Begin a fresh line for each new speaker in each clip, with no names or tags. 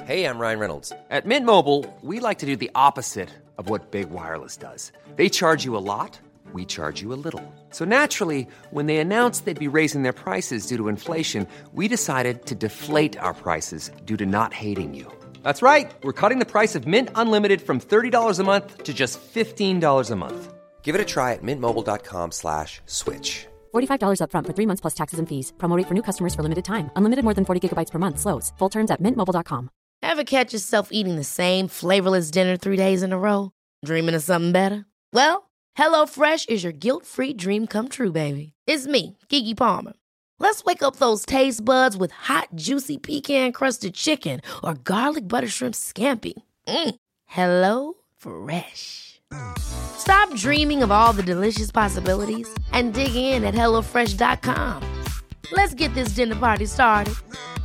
Hey, I'm Ryan Reynolds. At Mint Mobile, we like to do the opposite of what Big Wireless does. They charge you a lot, we charge you a little. So naturally, when they announced they'd be raising their prices due to inflation, we decided to deflate our prices due to not hating you. That's right. We're cutting the price of Mint Unlimited from $30 a month to just $15 a month. Give it a try at mintmobile.com/switch.
$45 up front for 3 months plus taxes and fees. Promo rate for new customers for limited time. Unlimited more than 40 gigabytes per month. Slows full terms at mintmobile.com.
Ever catch yourself eating the same flavorless dinner 3 days in a row? Dreaming of something better? Well, HelloFresh is your guilt-free dream come true, baby. It's me, Keke Palmer. Let's wake up those taste buds with hot, juicy pecan-crusted chicken or garlic butter shrimp scampi. Hello Fresh. Stop dreaming of all the delicious possibilities and dig in at HelloFresh.com. Let's get this dinner party started.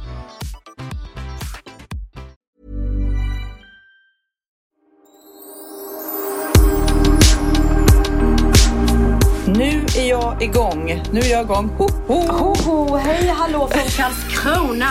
Nu är jag igång. Nu är jag igång. Ho, ho.
Ho, ho. Hej, hallå från Karlskrona.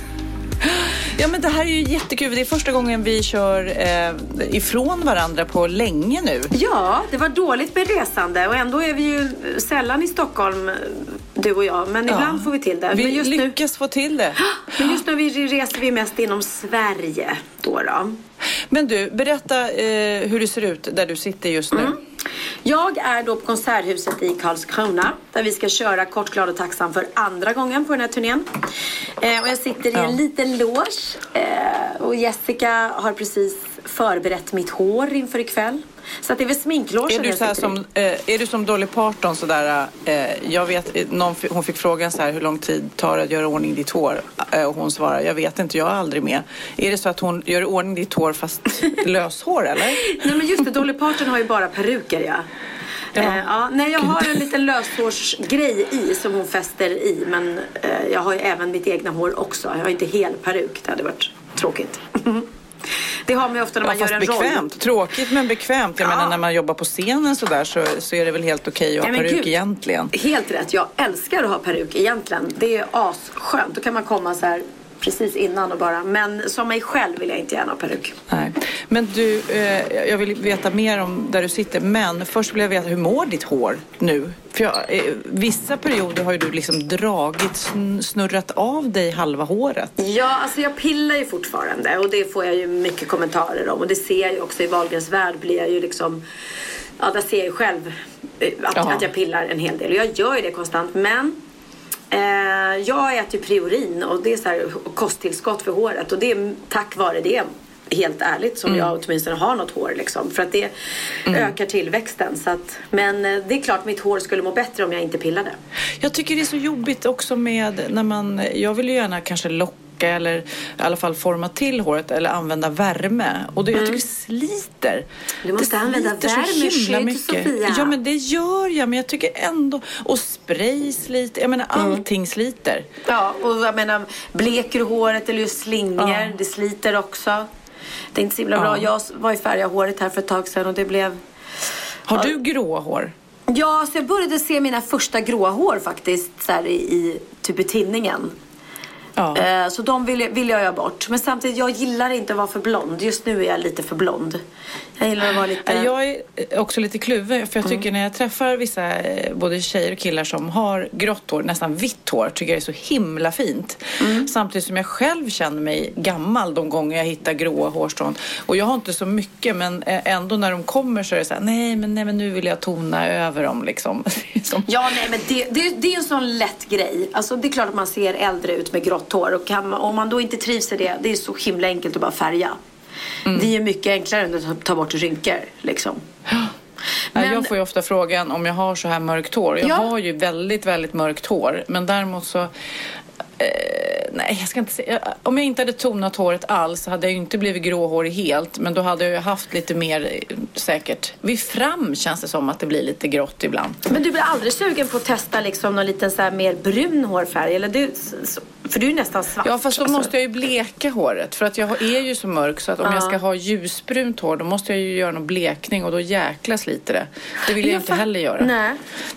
Ja, men det här är ju jättekul. Det är första gången vi kör ifrån varandra på länge nu.
Ja, det var dåligt med resande. Och ändå är vi ju sällan i Stockholm, du och jag. Men ibland får vi till det.
Vi lyckas få till det.
Men just nu reser vi mest inom Sverige då.
Men du, berätta hur det ser ut där du sitter just nu.
Jag är då på Konserthuset i Karlskrona där vi ska köra Kort, glad och tacksam för andra gången på den här turnén. Och jag sitter i en liten loge och Jessica har precis förberett mitt hår inför ikväll. Så att det är väl sminklogen jag sitter i.
Är du som Dolly Parton sådär, jag vet, hon fick frågan så här, hur lång tid tar det att göra ordning ditt hår? Och hon svarar, jag vet inte, jag är aldrig med. Är det så att hon gör ordning ditt hår fast löshår eller?
Nej, men just det, Dolly Parton har ju bara peruker, ja. Nej, jag har en liten löshårsgrej i som hon fäster i. Men jag har ju även mitt egna hår också. Jag har inte hel peruk, det hade varit tråkigt. Det har man ju ofta när man gör en
bekvämt.
roll.
Tråkigt men bekvämt. Jag menar när man jobbar på scenen så där så är det väl helt okej att ha peruk egentligen.
Helt rätt, jag älskar att ha peruk egentligen. Det är asskönt. Då kan man komma så här precis innan och bara. Men som mig själv vill jag inte gärna ha peruk.
Nej. Men du, jag vill veta mer om där du sitter. Men först vill jag veta, hur mår ditt hår nu? För vissa perioder har ju du liksom snurrat av dig halva håret.
Ja, alltså jag pillar ju fortfarande. Och det får jag ju mycket kommentarer om. Och det ser jag ju också i Wahlgrens värld. Blir jag ju liksom, ja, där ser jag ju själv att jag pillar en hel del. Och jag gör ju det konstant. Men jag äter ju Priorin och det är så här kosttillskott för håret. Och det är tack vare det, helt ärligt, som jag åtminstone har något hår liksom. För att det ökar tillväxten. Så att, men det är klart mitt hår skulle må bättre om jag inte pillade.
Jag tycker det är så jobbigt också med när jag vill ju gärna kanske locka eller i alla fall forma till håret eller använda värme. Och jag tycker det sliter.
Du måste använda värmeskydd, Sofia.
Ja, men det gör jag. Men jag tycker ändå, och spray sliter. Jag menar, allting sliter.
Ja, och jag menar, bleker håret eller slingor, det sliter också. Det är inte så himla bra. Jag var ju färgad håret här för ett tag sedan och det blev...
Har du grå hår?
Ja, så jag började se mina första gråa hår faktiskt så här i typ i tinningen. Ja. Så de vill jag göra bort. Men samtidigt, jag gillar inte att vara för blond. Just nu är jag lite för blond. Jag gillar att vara lite...
Jag är också lite kluven. För jag tycker när jag träffar vissa både tjejer och killar som har grått hår, nästan vitt hår, tycker jag är så himla fint. Samtidigt som jag själv känner mig gammal de gånger jag hittar gråa hårstrån. Och jag har inte så mycket, men ändå när de kommer så är det så här, nej men nu vill jag tona över dem liksom.
Ja, nej, men det är en sån lätt grej. Alltså det är klart att man ser äldre ut med grått hår. Och om man då inte trivs i det, det är så himla enkelt att bara färga. Det är mycket enklare än att ta bort rynkor liksom.
Men jag får ju ofta frågan om jag har så här mörkt hår. Jag har ju väldigt, väldigt mörkt hår. Men däremot så... nej, jag ska inte säga. Om jag inte hade tonat håret alls hade jag ju inte blivit gråhårig helt. Men då hade jag ju haft lite mer säkert. Vid fram känns det som att det blir lite grått ibland.
Men du blir aldrig sugen på att testa liksom någon liten så här mer brun hårfärg? Eller för du är nästan svart.
Ja, fast då måste jag ju bleka håret. För att jag är ju så mörk så att om jag ska ha ljusbrunt hår då måste jag ju göra någon blekning och då jäklas lite det. Det vill jag inte heller göra.
Nej.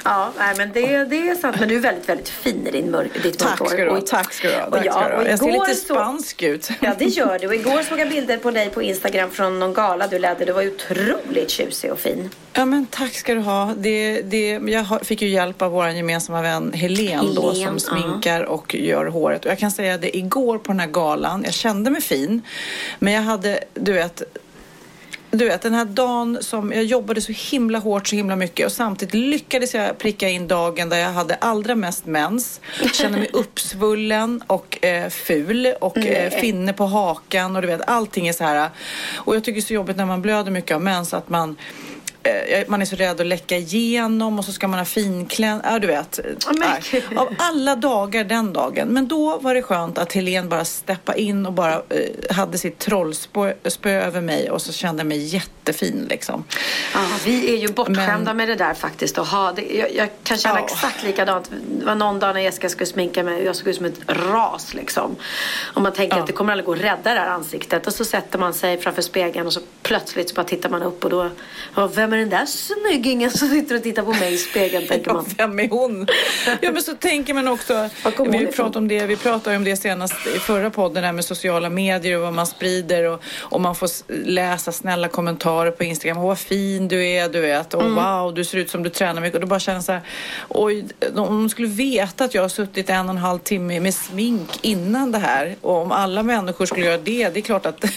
Ja, men det är sant. Men du är väldigt, väldigt fin i ditt mörkhår.
Tack ska du ha. Jag ser lite spansk ut.
Ja, det gör du. Och igår såg jag bilder på dig på Instagram från någon gala du ledde. Du var ju otroligt tjusig och fin.
Ja, men tack ska du ha. Jag fick ju hjälp av vår gemensamma vän Helene då, som sminkar och gör håret. Och jag kan säga det, igår på den här galan, jag kände mig fin. Men jag hade, du vet, den här dagen som jag jobbade så himla hårt, så himla mycket, och samtidigt lyckades jag pricka in dagen där jag hade allra mest mens. Kände mig uppsvullen och ful och finne på hakan och du vet, allting är så här. Och jag tycker det är så jobbigt när man blöder mycket av mens att man är så rädd att läcka igenom och så ska man ha finklädd. Ja, du vet. Av alla dagar den dagen. Men då var det skönt att Helene bara steppa in och bara hade sitt trollspö över mig och så kände jag mig jättefin liksom.
Ja, vi är ju bortskämda med det där faktiskt. Och jag kan känna exakt likadant. Det var någon dag när Jessica skulle sminka mig och jag såg ut som ett ras liksom. Och man tänker att det kommer aldrig gå att rädda det här ansiktet. Och så sätter man sig framför spegeln och så plötsligt så bara tittar man upp och då, vem är den där snyggingen som sitter och tittar på mig i spegeln, tänker man.
Vem är hon? Ja, men så tänker man också, vi pratade om det senast i förra podden där med sociala medier och vad man sprider och man får läsa snälla kommentarer på Instagram. Vad fin du är, du vet. Och wow, du ser ut som du tränar mycket. Och då bara känner så här, oj, om de skulle veta att jag har suttit 1,5 timme med smink innan det här, och om alla människor skulle göra det är klart att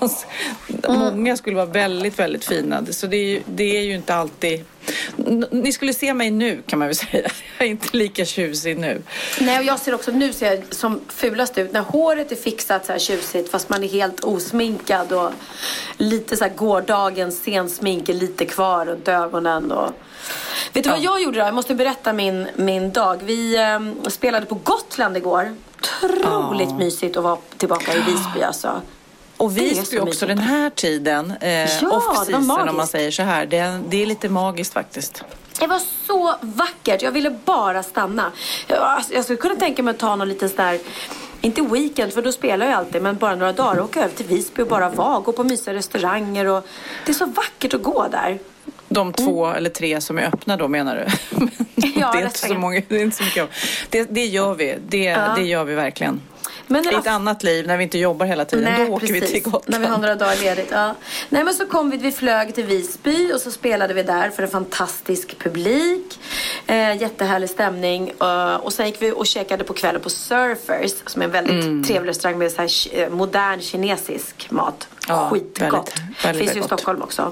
många skulle vara väldigt, väldigt fina. Så det är ju inte alltid. Ni skulle se mig nu, kan man väl säga. Jag är inte lika tjusig nu.
Nej, och jag ser också, nu ser jag som fulast ut när håret är fixat så här tjusigt fast man är helt osminkad och lite så här gårdagens sensmink är lite kvar runt ögonen och... Vet du vad jag gjorde då? Jag måste berätta min dag. Vi spelade på Gotland igår. Otroligt mysigt att vara tillbaka i Visby alltså.
Och Visby också den här tiden, off-season om man säger så här, det är lite magiskt faktiskt.
Det var så vackert, jag ville bara stanna. Jag skulle kunna tänka mig att ta någon liten sån där, inte weekend för då spelar jag alltid, men bara några dagar åka över till Visby och bara gå på mysiga restauranger och det är så vackert att gå där.
De 2 eller 3 som är öppna då, menar du?
Ja,
det är inte så många, det är inte så mycket. Det gör vi, det gör vi verkligen. Men i ett annat liv när vi inte jobbar hela tiden. Nej, då åker vi till Gotland.
När vi har några dagar ledigt. Ja. Nej, men så kom vi flög till Visby och så spelade vi där för en fantastisk publik. Jättehärlig stämning. Och sen gick vi och käkade på kvällen på Surfers, som är en väldigt trevlig restaurang med så här modern kinesisk mat. Ja, skitgott. Finns ju i Stockholm också.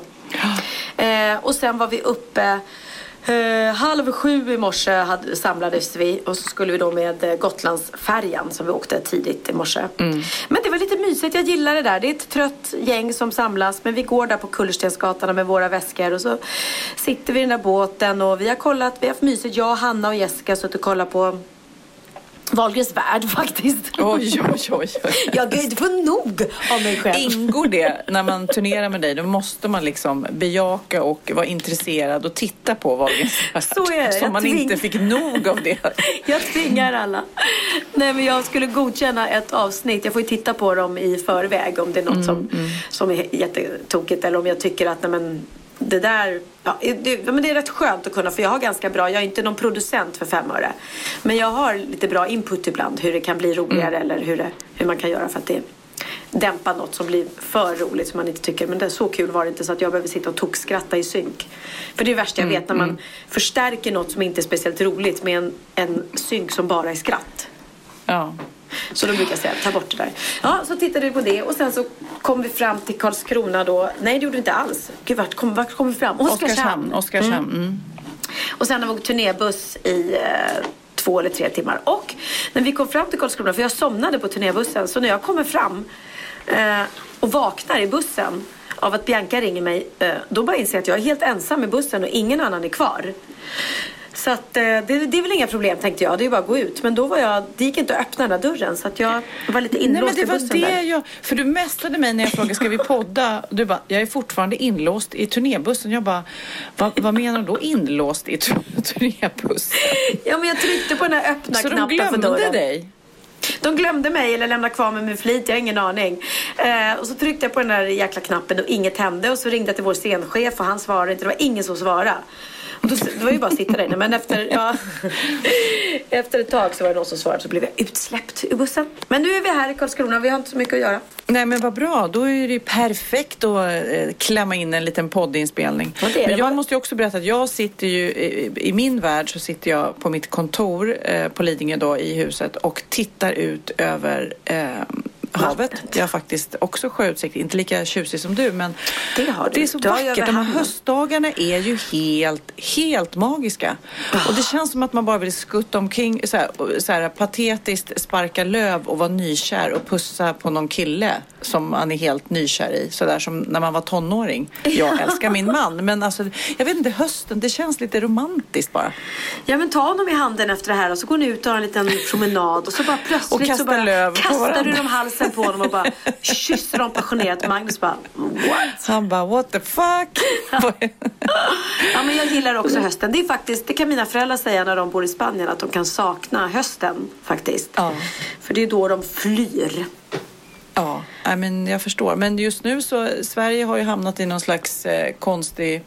Och sen var vi uppe 6:30 i morse samlades vi och så skulle vi då med Gotlandsfärjan som vi åkte tidigt i morse. Men det var lite mysigt, jag gillar det där. Det är ett trött gäng som samlas, men vi går där på Kullerstensgatan med våra väskor och så sitter vi i den där båten och vi har haft mysigt. Jag, Hanna och Jessica suttit och kollat på Wahlgrens värld faktiskt.
Oj.
Jag kan inte få nog av mig själv.
Ingår det när man turnerar med dig? Då måste man liksom bejaka och vara intresserad och titta på Wahlgrens värld.
Så är det.
Så man inte fick nog av det.
Jag tvingar alla. Nej, men jag skulle godkänna ett avsnitt. Jag får ju titta på dem i förväg om det är något som är jättetokigt eller om jag tycker att det där, men det är rätt skönt att kunna, för jag har ganska bra, jag är inte någon producent för 5 öre, men jag har lite bra input ibland hur det kan bli roligare eller hur man kan göra för att det dämpa något som blir för roligt som man inte tycker, men det är så kul var det inte så att jag behöver sitta och tokskratta i synk, för det är värst jag vet när man förstärker något som inte är speciellt roligt med en synk som bara är skratt.
Ja.
Så då brukar jag säga, ta bort det där. Ja, så tittade vi på det och sen så kom vi fram till Karlskrona då. Nej, det gjorde vi inte alls. Gud, vart kom vi fram? Oskarshamn. Och sen har vi åkt turnébuss i 2 eller 3 timmar. Och när vi kom fram till Karlskrona, för jag somnade på turnébussen, så när jag kommer fram och vaknar i bussen av att Bianca ringer mig, då bara inser jag att jag är helt ensam i bussen och ingen annan är kvar. Så att det är väl inga problem, tänkte jag. Det är ju bara att gå ut. Men då det gick inte att öppna den där dörren. Så att jag var lite inlåst i bussen där.
För du mästrade mig när jag frågade, ska vi podda? Du bara, jag är fortfarande inlåst i turnébussen. Jag bara, vad menar du då inlåst i turnébussen?
Ja, men jag tryckte på den här öppna
så
knappen för dörren.
Så de glömde dig?
De glömde mig eller lämnade kvar mig med flit, jag har ingen aning. Och så tryckte jag på den där jäkla knappen och inget hände. Och så ringde jag till vår scenchef och han svarade inte, det var ingen som svarade. Och det var ju bara att sitta där inne. Men efter ett tag så var det någon som svarade, så blev jag utsläppt ur bussen. Men nu är vi här i Karlskrona, vi har inte så mycket att göra.
Nej, men vad bra, då är det ju perfekt att klämma in en liten poddinspelning. Men jag måste ju också berätta att jag sitter ju i min värld, så sitter jag på mitt kontor på Lidingö då, i huset, och tittar ut över havet. Jag har faktiskt också sjöutsikt, inte lika tjusig som du, men det är så vackert. De här höstdagarna är ju helt magiska. Och det känns som att man bara vill skutta omkring så här patetiskt, sparka löv och vara nykär och pussa på någon kille som man är helt nykär i, så där som när man var tonåring. Jag älskar min man, men alltså, jag vet inte, hösten, det känns lite romantiskt bara.
Ja, men ta honom i handen efter det här och så går ni ut och har en liten promenad och så bara plötsligt
och
så bara
löv
kastar du dem halsen på honom och bara kysser dem passionerat. Magnus bara, what?
Han bara, what the fuck?
Ja, men jag gillar också hösten. Det är faktiskt, det kan mina föräldrar säga när de bor i Spanien, att de kan sakna hösten faktiskt. Ja. För det är då de flyr.
Ja, men jag förstår. Men just nu så, Sverige har ju hamnat i någon slags konstig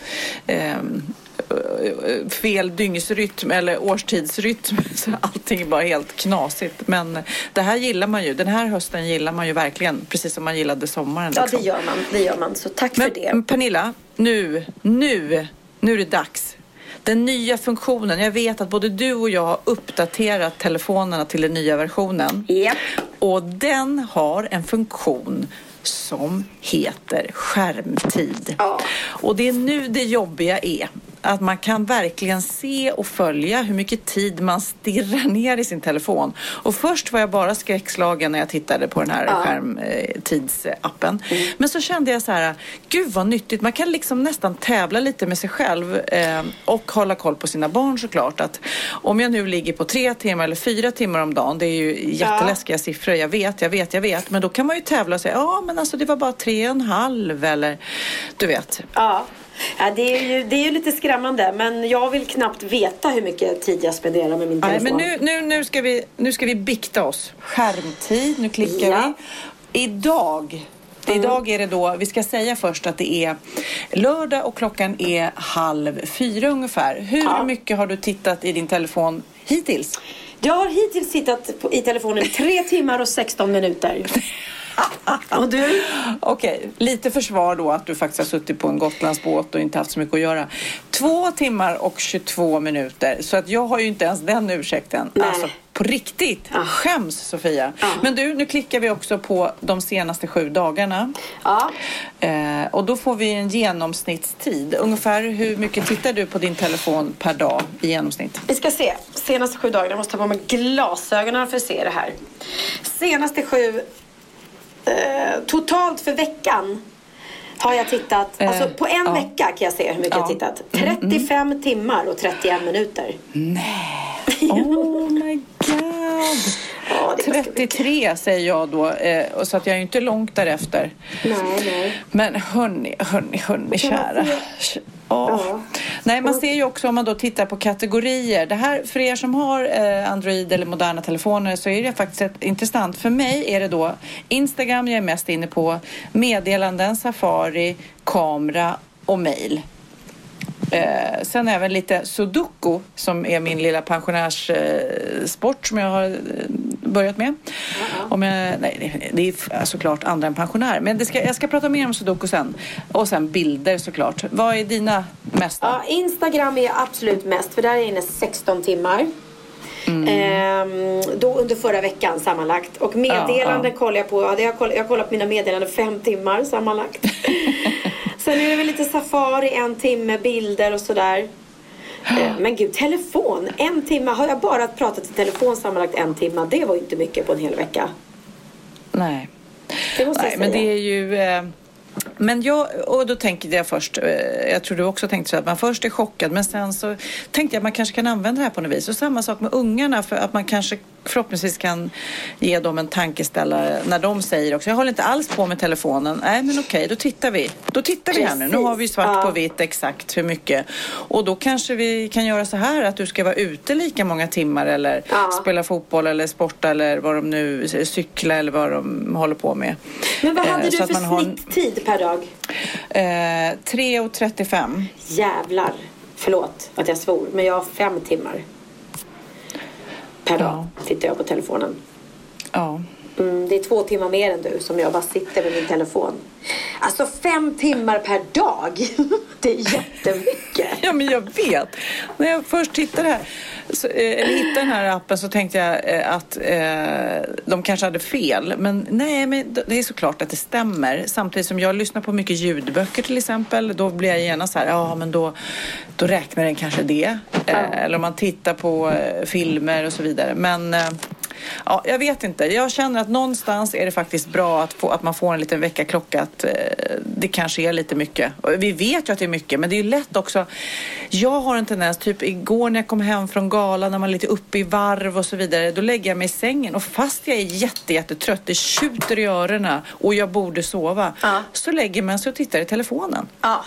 fel dygnsrytm eller årstidsrytm, så allting är bara helt knasigt. Men det här gillar man ju. Den här hösten gillar man ju verkligen, precis som man gillade sommaren.
Ja,
liksom.
det gör man. Så tack för det.
Pernilla, nu är det dags. Den nya funktionen. Jag vet att både du och jag har uppdaterat telefonerna till den nya versionen.
Yep.
Och den har en funktion som heter skärmtid. Ja. Och det är nu det jobbiga är. Att man kan verkligen se och följa hur mycket tid man stirrar ner i sin telefon. Och först var jag bara skräckslagen när jag tittade på den här skärmtidsappen. Men så kände jag så här, gud vad nyttigt. Man kan liksom nästan tävla lite med sig själv och hålla koll på sina barn såklart. Att om jag nu ligger på 3 timmar eller 4 timmar om dagen, det är ju jätteläskiga siffror, jag vet. Men då kan man ju tävla och säga, men alltså det var bara 3,5 eller du vet.
Ja. Ja, det är ju lite skrämmande, men jag vill knappt veta hur mycket tid jag spenderar med min telefon.
Men nu ska vi bikta oss. Skärmtid, nu klickar vi. Idag är det då, vi ska säga först att det är lördag och klockan är 3:30 ungefär. Hur mycket har du tittat i din telefon hittills?
Jag har hittills tittat i telefonen 3 timmar och 16 minuter. Och du?
Okej, lite försvar då att du faktiskt har suttit på en Gotlandsbåt och inte haft så mycket att göra. 2 timmar och 22 minuter. Så att jag har ju inte ens den ursäkten. Nej. Alltså på riktigt. Skäms, Sofia. Men du, nu klickar vi också på de senaste 7 dagarna. Och då får vi en genomsnittstid. Ungefär hur mycket tittar du på din telefon per dag i genomsnitt? Vi ska se. Senaste 7 dagarna. Jag måste ta på mig glasögonen för att se det här. Senaste 7 totalt för veckan har jag tittat, alltså på en vecka kan jag se hur mycket jag har tittat. 35 timmar och 31 minuter. Nej. Oh my god. 33 säger jag då, så att jag är inte långt därefter. Nej. Men hörni kära. Nej, man ser ju också om man då tittar på kategorier. Det här, för er som har Android eller moderna telefoner, så är det faktiskt intressant. För mig är det då Instagram jag är mest inne på, meddelanden, Safari, kamera och mail. Sen även lite Sudoku som är min lilla pensionärssport som jag har börjat med. Det är såklart andra än pensionär. Men jag ska prata mer om Sudoku sen. Och sen bilder såklart. Vad är dina mesta?
Ja, Instagram är absolut mest. För där är jag inne 16 timmar. Då under förra veckan sammanlagt. Och meddelanden kollar jag på. Jag har kollat på mina meddelanden 5 timmar sammanlagt. Sen är det väl lite Safari, 1 timme, bilder och sådär. Men gud, telefon 1 timme. Har jag bara pratat i telefon sammanlagt 1 timme? Det var ju inte mycket på en hel vecka.
Nej. Men det är ju... Men då tänkte jag först, jag tror du också tänkte så att man först är chockad, men sen så tänkte jag att man kanske kan använda det här på något vis. Och samma sak med ungarna, för att man kanske förhoppningsvis kan ge dem en tankeställare när de säger också, jag håller inte alls på med telefonen. Nej, men okej, då tittar vi. Här nu. Nu har vi svart på vitt exakt hur mycket. Och då kanske vi kan göra så här att du ska vara ute lika många timmar eller spela fotboll eller sporta eller vad de nu cykla eller vad de håller på med.
Men vad hade du för snitttid per dag?
3:35.
Jävlar. förlåt att jag svor, men jag har 5 timmar per dag tittar jag på telefonen.
Ja.
Det är 2 timmar mer än du som jag bara sitter med min telefon. Alltså 5 timmar per dag. Det är jättemycket.
Ja, men jag vet. När jag först tittade här, hittade den här appen, så tänkte jag att de kanske hade fel. Men nej, men det är såklart att det stämmer. Samtidigt som jag lyssnar på mycket ljudböcker till exempel, då blir jag gärna så här, ja men då räknar den kanske det. Eller om man tittar på filmer och så vidare. Men ja, jag vet inte. Jag känner att någonstans är det faktiskt bra att man får en liten väckarklocka, att det kanske är lite mycket. Och vi vet ju att det är mycket, men det är ju lätt också. Jag har en tendens, typ igår när jag kom hem från galan, när man är lite uppe i varv och så vidare, då lägger jag mig i sängen och fast jag är jättetrött, det tjuter i öronen och jag borde sova, så lägger man sig och tittar i telefonen.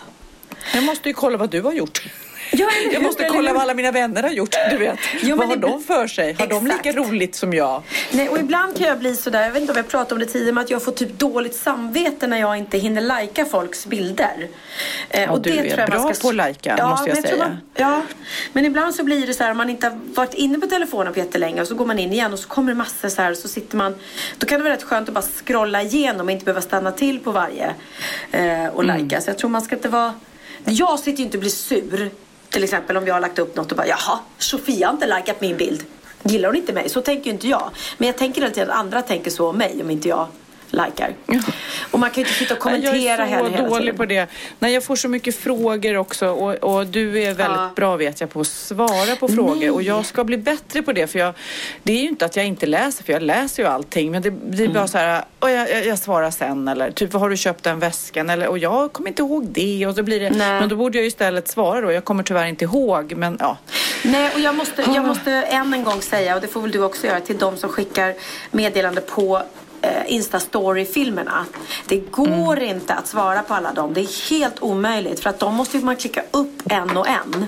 Jag måste ju kolla vad du har gjort. Jag måste kolla vad alla mina vänner har gjort, du vet. Vad har de för sig? Har de lika roligt som jag?
Nej, och ibland kan jag bli sådär, jag vet inte om jag pratade om det tidigare, men att jag får typ dåligt samvete när jag inte hinner lajka folks bilder. Och
du
det
är
tror jag
bra
man ska...
på att lajka, måste jag säga.
Men ibland så blir det så här, om man inte har varit inne på telefonen på jättelänge och så går man in igen och så kommer det massor så här, och så sitter man, då kan det vara rätt skönt att bara scrolla igenom och inte behöva stanna till på varje och lajka. Så jag tror man ska inte vara... Jag sitter ju inte och blir sur. Till exempel om jag har lagt upp något och bara, jaha, Sofia har inte likat min bild. Gillar hon inte mig? Så tänker ju inte jag. Men jag tänker alltid att andra tänker så om mig om inte jag likar. Och man kan ju inte sitta och kommentera henne hela tiden. Jag är så dålig
på det. Nej, jag får så mycket frågor också. Och du är väldigt bra, vet jag, på att svara på frågor. Och jag ska bli bättre på det. För det är ju inte att jag inte läser. För jag läser ju allting. Men det är bara så här, jag svarar sen. Eller typ, vad har du köpt den väskan? Eller, och jag kommer inte ihåg det. Och så blir det. Men då borde jag ju istället svara då. Jag kommer tyvärr inte ihåg. Men ja.
Nej, och jag måste än en gång säga, och det får väl du också göra, till de som skickar meddelande på Insta-story-filmerna. Det går inte att svara på alla dem. Det är helt omöjligt, för att de måste man klicka upp en och en.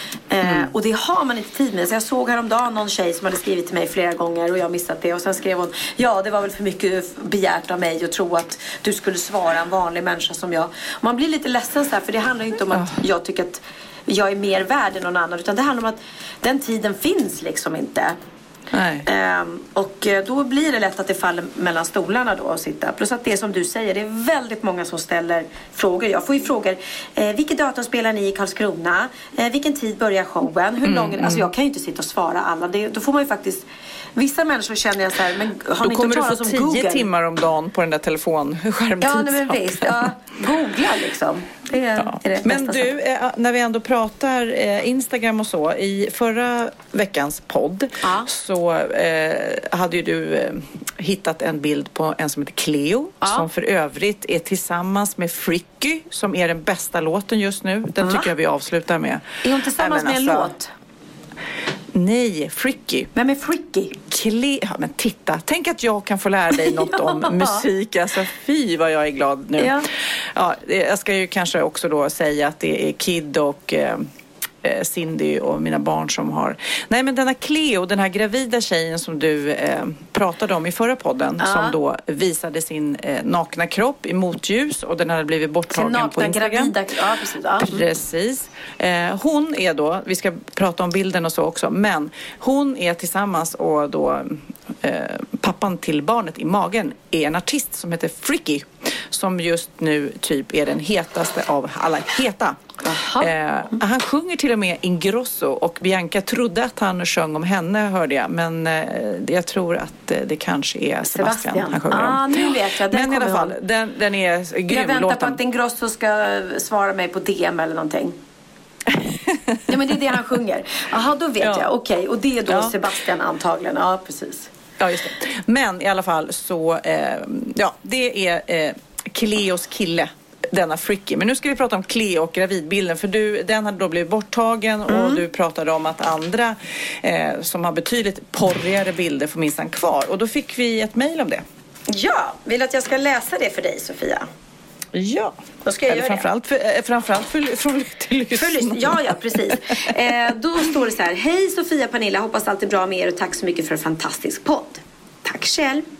Och det har man inte tid med. Så jag såg häromdagen någon tjej som hade skrivit till mig flera gånger och jag missat det. Och sen skrev hon, ja, det var väl för mycket begärt av mig att tro att du skulle svara en vanlig människa som jag. Och man blir lite ledsen så här, för det handlar ju inte om att jag tycker att jag är mer värd än någon annan, utan det handlar om att den tiden finns liksom inte.
Nej.
Och då blir det lätt att det faller mellan stolarna då att sitta. Plus att det som du säger, det är väldigt många som ställer frågor. Jag får ju frågor, vilket datum spelar ni i Karlskrona? Vilken tid börjar showen? Hur lång? Alltså jag kan ju inte sitta och svara alla. Då får man ju faktiskt... Vissa människor känner jag så här, men har ni inte talat om Google? Då kommer du få 10
timmar om dagen på den där telefonskärmtiden.
Ja, men visst. Ja, googla liksom. Det är det
men
bästa
du, när vi ändå pratar Instagram och så, i förra veckans podd så hade ju du hittat en bild på en som heter Cleo, som för övrigt är tillsammans med Fricky, som är den bästa låten just nu. Den tycker jag vi avslutar med.
Är hon tillsammans med en låt?
Nej, Fricky.
Vem är Fricky?
Ja, men titta. Tänk att jag kan få lära dig något om musik. Alltså, fy vad jag är glad nu. Ja, jag ska ju kanske också då säga att det är Kid och Cindy och mina barn som har... Nej, men denna Cleo, den här gravida tjejen som du pratade om i förra podden, som då visade sin nakna kropp i motljus, och den hade blivit borttagen på Instagram. Gravida, precis. Hon är då, vi ska prata om bilden och så också, men hon är tillsammans, och då pappan till barnet i magen är en artist som heter Fricky, som just nu typ är den hetaste av alla heta. Han sjunger till och med Ingrosso, och Bianca trodde att han sjöng om henne, hörde jag, men jag tror att det kanske är Sebastian han sjunger om.
Nu vet jag.
Men i alla fall, den är grym.
Jag väntar
låten.
på att Ingrosso ska svara mig på DM eller någonting. Ja, men det är det han sjunger. Jaha, då vet jag. Okej, och det är då Sebastian antagligen. Ja, precis.
Ja, just det. Men i alla fall så, det är Cleos kille, denna Fricky. Men nu ska vi prata om Cleo och gravidbilden, för den hade då blivit borttagen, och du pratade om att andra som har betydligt porrigare bilder får minsann kvar. Och då fick vi ett mejl om det. Ja,
vill att jag ska läsa det för dig, Sofia?
Ja,
då ska jag göra
framförallt för lyssnarna.
Ja, precis. Då står det så här: hej Sofia, Pernilla, hoppas allt är bra med er och tack så mycket för en fantastisk podd. Tack själv.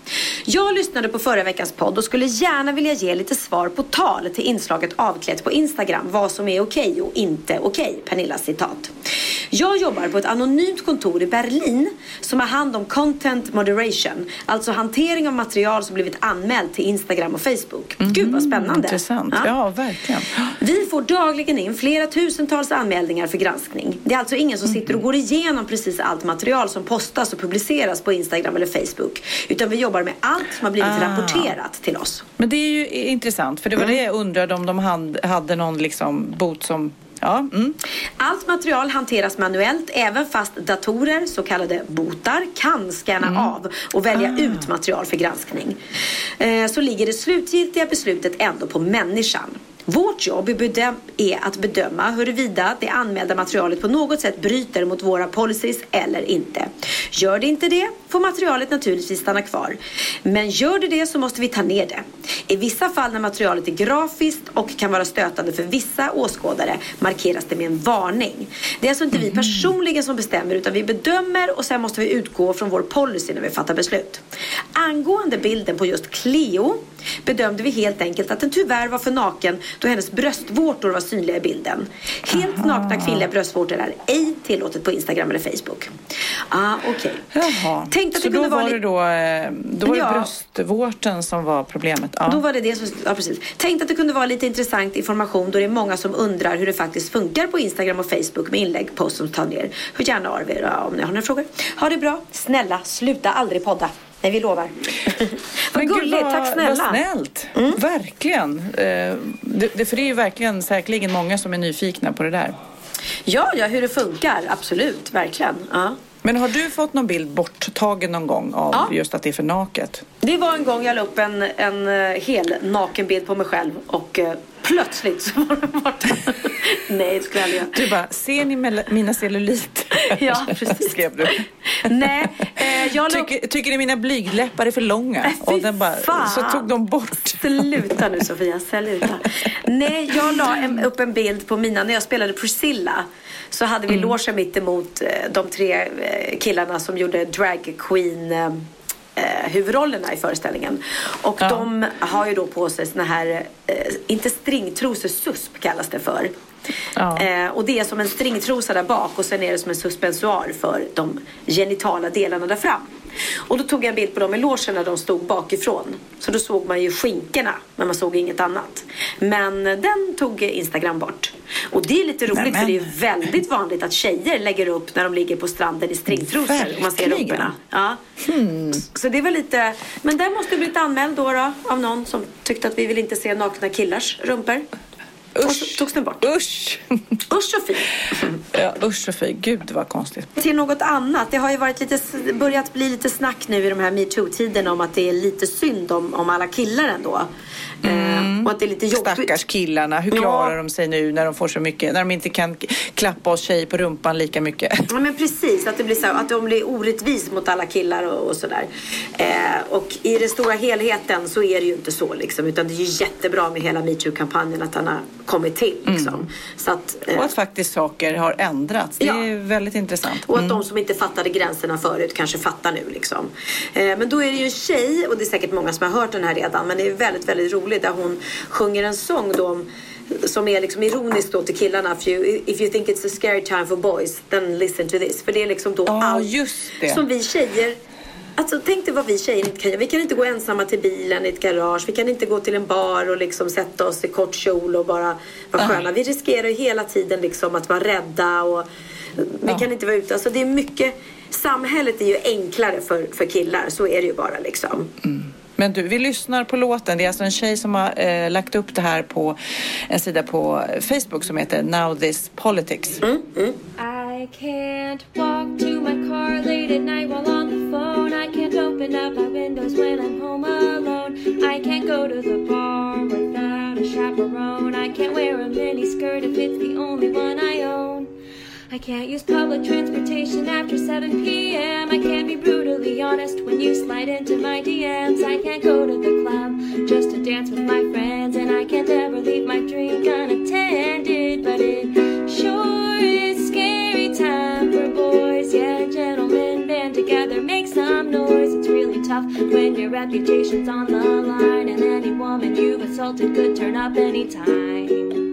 Jag lyssnade på förra veckans podd och skulle gärna vilja ge lite svar på tal till inslaget avklätt på Instagram. Vad som är okej och inte okej. Pernillas citat. Jag jobbar på ett anonymt kontor i Berlin som har hand om content moderation. Alltså hantering av material som blivit anmält till Instagram och Facebook. Gud vad spännande.
Intressant, ja verkligen.
Vi får dagligen in flera tusentals anmälningar för granskning. Det är alltså ingen som sitter och går igenom precis allt material som postas och publiceras på Instagram eller Facebook. Utan vi jobbar med allt som har blivit rapporterat till oss.
Men det är ju intressant, för det var det jag undrade om de hade någon liksom bot som... Ja.
Allt material hanteras manuellt, även fast datorer, så kallade botar, kan scanna av och välja ut material för granskning. Så ligger det slutgiltiga beslutet ändå på människan. Vårt jobb är att bedöma huruvida det anmälda materialet på något sätt bryter mot våra policies eller inte. Gör det inte det får materialet naturligtvis stanna kvar. Men gör det så måste vi ta ner det. I vissa fall när materialet är grafiskt och kan vara stötande för vissa åskådare markeras det med en varning. Det är alltså inte vi personligen som bestämmer, utan vi bedömer och sen måste vi utgå från vår policy när vi fattar beslut. Angående bilden på just Cleo bedömde vi helt enkelt att den tyvärr var för naken då hennes bröstvårtor var synliga i bilden. Helt nakna kvinnliga bröstvårtor är ej tillåtet på Instagram eller Facebook. Okej. Tänkte att
så
det kunde
då var
vara
det då var det bröstvårten som var problemet. Ja.
Då var det som, precis. Tänkte att det kunde vara lite intressant information då det är många som undrar hur det faktiskt funkar på Instagram och Facebook med inlägg, post som tar ner. Hur gärna av er om ni har några frågor. Ha det bra. Snälla, sluta aldrig podda. Nej, vi lovar. Vad gulligt, tack snälla.
Vad snällt, verkligen. För det är ju verkligen säkerligen många som är nyfikna på det där.
Ja, hur det funkar, absolut, verkligen. Ja.
Men har du fått någon bild borttagen någon gång av just att det är för naket?
Det var en gång jag la upp en hel nakenbild på mig själv och plötsligt så var den borta. Nej, det skulle jag aldrig göra.
Du bara, ser ni mina celluliter?
Ja, precis.
Skrev du.
Nej, jag
tycker ni mina blygdläppar är för långa? Och den bara, så tog de bort.
Sluta nu Sofia, sluta. Nej, jag la upp en bild på mina, när jag spelade Priscilla så hade vi logen mitt emot de 3 killarna som gjorde drag queen huvudrollerna i föreställningen. Och de har ju då på sig såna här inte stringtrosor, susp kallas det för. Och det är som en stringtrosa där bak och sen är det som en suspensoar för de genitala delarna där fram. Och då tog jag en bild på dem i logen när de stod bakifrån. Så då såg man ju skinkorna, men man såg inget annat. Men den tog Instagram bort. Och det är lite roligt för det är väldigt vanligt att tjejer lägger upp när de ligger på stranden i stringtrosor och man ser rumporna. Ja. Så det var lite, men den måste blivit anmäld då av någon som tyckte att vi vill inte se nakna killars rumpor. Och så togs den bort.
Usch och fy. Ja, usch och fy. Gud, vad konstigt.
Till något annat. Det har ju varit börjat bli lite snack nu i de här MeToo-tiderna om att det är lite synd om alla killar ändå. Och att det är lite jobbigt.
Stackars killarna. Hur klarar de sig nu när de får så mycket, när de inte kan klappa oss tjej på rumpan lika mycket?
Ja, men precis. Att det blir så, att de blir orättvis mot alla killar och sådär. Och i den stora helheten så är det ju inte så liksom. Utan det är ju jättebra med hela MeToo-kampanjen att han har kommit till liksom. Så att,
och att faktiskt saker har ändrats. Det är väldigt intressant.
Och att de som inte fattade gränserna förut kanske fattar nu liksom. Men då är det ju en tjej, och det är säkert många som har hört den här redan, men det är väldigt, väldigt roligt där hon sjunger en sång då som är liksom ironisk då till killarna. If you think it's a scary time for boys, then listen to this. För det är liksom då allt som vi tjejer, alltså tänk dig vad vi tjejer inte kan göra. Vi kan inte gå ensamma till bilen i ett garage. Vi kan inte gå till en bar och liksom sätta oss i kort kjol och bara vara sköna. Vi riskerar ju hela tiden liksom att vara rädda och vi kan inte vara ute. Alltså det är mycket, samhället är ju enklare för killar. Så är det ju bara liksom.
Men du, vi lyssnar på låten. Det är alltså en tjej som har lagt upp det här på en sida på Facebook som heter Now This Politics.
I can't walk to my car late at night while on the phone. I can't open up my windows when I'm home alone. I can't go to the bar without a chaperone. I can't wear a mini skirt if it's the only one I own. I can't use public transportation after 7 p.m. I can't be brutally honest when you slide into my DMs. I can't go to the club just to dance with my friends. And I can't ever leave my drink unattended. But it sure is scary time for boys. Yeah, gentlemen band together, make some noise. It's really tough when your reputation's on the line, and any woman you've assaulted could turn up anytime.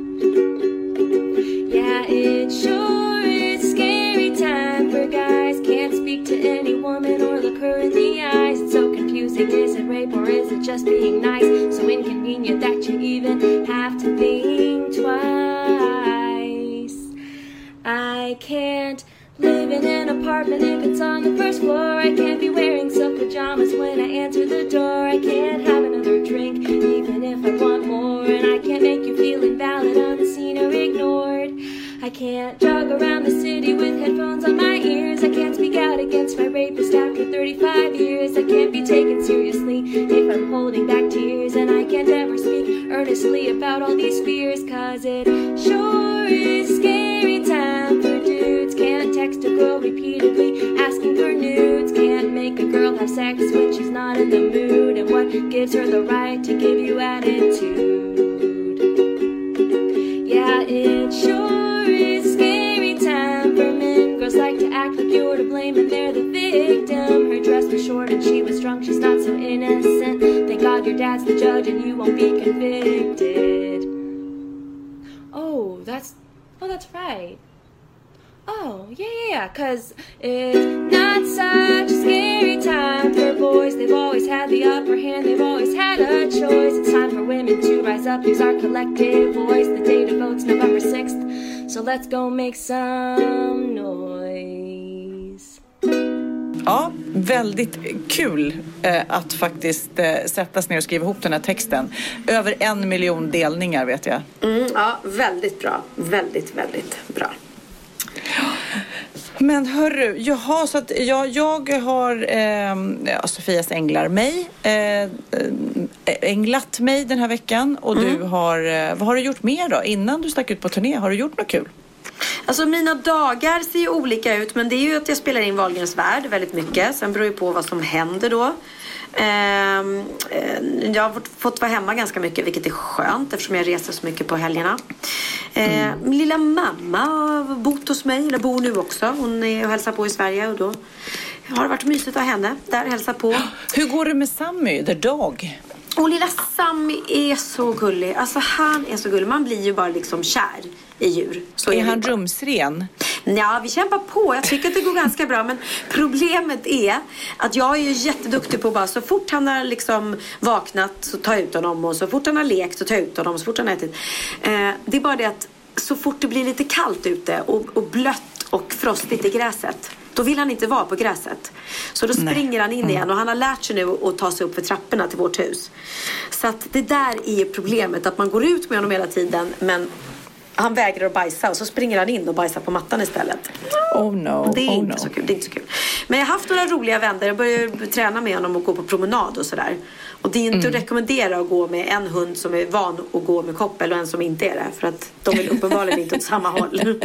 Yeah, it sure is a scary time for guys. Can't speak to any woman or look her in the eyes. It's so confusing, is it rape or is it just being nice? So inconvenient that you even have to think twice. I can't live in an apartment if it's on the first floor. I can't be wearing silk pajamas when I answer the door. I can't have another drink even if I want more. And I can't make you feel invalid, unseen or ignored. I can't jog around the city with headphones on my ears. I can't speak out against my rapist after 35 years. I can't be taken seriously if I'm holding back tears. And I can't ever speak earnestly about all these fears, cause it sure is a scary time for dudes. Can't text a girl repeatedly asking for nudes. Can't make a girl have sex when she's not in the mood. And what gives her the right to give you attitude? Yeah, it sure is a scary time for men. Girls like to act like you're to blame and they're the victim. Her dress was short and she was drunk, she's not so innocent. Thank God your dad's the judge and you won't be convicted. Oh, that's right. Oh, yeah, cause it's not such a scary time for boys. They've always had the upper hand, they've always had a choice. It's time for women to rise up, use our collective voice. The date of vote's November 6th, so let's go make some noise.
Ja, väldigt kul att faktiskt sättas ner och skriva ihop den här texten. Över 1 miljon delningar vet jag.
Ja, väldigt bra. Väldigt, väldigt bra.
Men hörru, jaha, så att jag har Sofias änglar mig änglat mig den här veckan och du har, vad har du gjort mer då innan du stack ut på turné? Har du gjort något kul?
Alltså mina dagar ser ju olika ut, men det är ju att jag spelar in Wahlgrens värld väldigt mycket. Sen beror ju på vad som händer då. Jag har fått vara hemma ganska mycket, vilket är skönt eftersom jag reser så mycket på helgerna. Min lilla mamma har bott hos mig, eller bor nu också. Hon är och hälsar på i Sverige och då har det varit mysigt att ha henne där hälsa på.
Hur går det med Sammy, the dog?
Och lilla Sammy är så gullig. Alltså han är så gullig. Man blir ju bara liksom kär i djur. Så
är han rumsren?
Ja, vi kämpar på. Jag tycker att det går ganska bra. Men problemet är att jag är ju jätteduktig på bara så fort han har liksom vaknat så tar jag ut honom. Och så fort han har lekt så tar jag ut honom. Så fort han har ätit. Det är bara det att så fort det blir lite kallt ute och blött och frostigt i gräset, då vill han inte vara på gräset. Så då springer han in igen. Och han har lärt sig nu att ta sig upp för trapporna till vårt hus. Så att det där är problemet. Att man går ut med honom hela tiden, men han vägrar att bajsa och så springer han in och bajsar på mattan istället.
Oh no.
Det är inte så kul, det är inte så kul. Men jag har haft några roliga vänner. Jag börjar träna med honom och gå på promenad och sådär. Och det är inte att rekommendera att gå med en hund som är van att gå med koppel och en som inte är det. För att de vill uppenbarligen inte åt samma håll.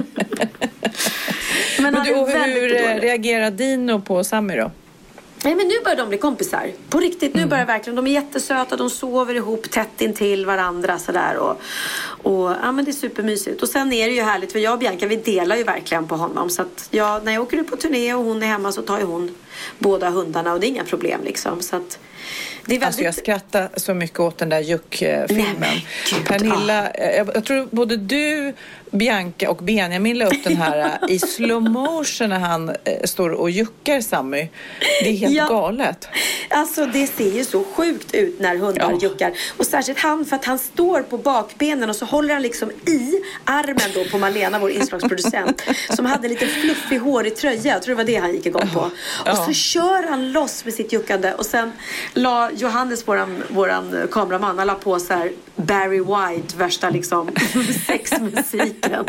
Men
hur reagerar Dino på Sammy då?
Nej, men nu börjar de bli kompisar. På riktigt, nu börjar verkligen. De är jättesöta, de sover ihop tätt intill varandra sådär. Och ja, men det är supermysigt. Och sen är det ju härligt, för jag och Bianca, vi delar ju verkligen på honom. Så att när jag åker ut på turné och hon är hemma så tar ju hon båda hundarna. Och det är inga problem liksom. Så att det är väldigt... Alltså
jag skrattar så mycket åt den där Juck-filmen. Pernilla, jag tror både du, Bianca och Benjamin la upp den här i slow motion när han står och juckar Sammy. Det är helt galet.
Alltså det ser ju så sjukt ut när hundar juckar. Och särskilt han, för att han står på bakbenen och så håller han liksom i armen då på Malena, vår inslagsproducent, som hade lite fluffig hår i tröja. Jag tror det var det han gick igång på. Och så kör han loss med sitt juckande. Och sen la Johannes, våran kameraman, han la på så här Barry White, värsta liksom sexmusiken.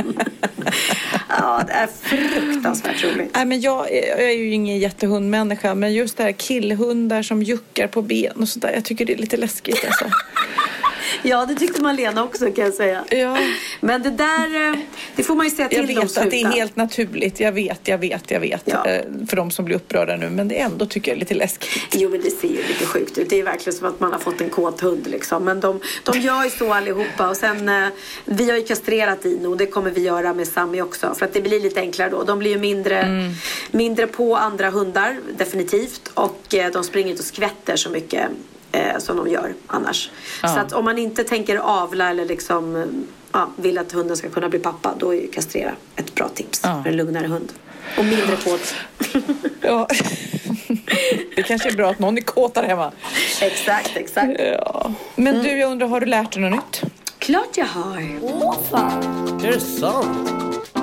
Ja, det är fruktansvärt roligt.
Nej, men jag är ju ingen jättehundmänniska, men just det här killhundar som juckar på ben och sådär, jag tycker det är lite läskigt alltså.
Ja, det tyckte Malena också, kan jag säga.
Ja.
Men det där, det får man ju säga till dem.
Jag vet att det är helt naturligt. Jag vet. Ja. För de som blir upprörda nu. Men det är ändå, tycker jag, lite läskigt.
Jo, men det ser ju lite sjukt ut. Det är verkligen som att man har fått en kåt hund liksom. Men de gör ju så allihopa. Och sen, vi har ju kastrerat Dino. Och det kommer vi göra med Sammy också. För att det blir lite enklare då. De blir ju mindre på andra hundar, definitivt. Och de springer inte och skvätter så mycket som de gör annars. Ja. Så att om man inte tänker avla eller liksom vill att hunden ska kunna bli pappa, då är ju kastrera ett bra tips för en lugnare hund. Och mindre kåt.
Ja. Det kanske är bra att någon är kåt där hemma.
Exakt.
Ja. Men du, jag undrar, har du lärt dig något nytt?
Klart jag har.
Åh fan.
Är det sant?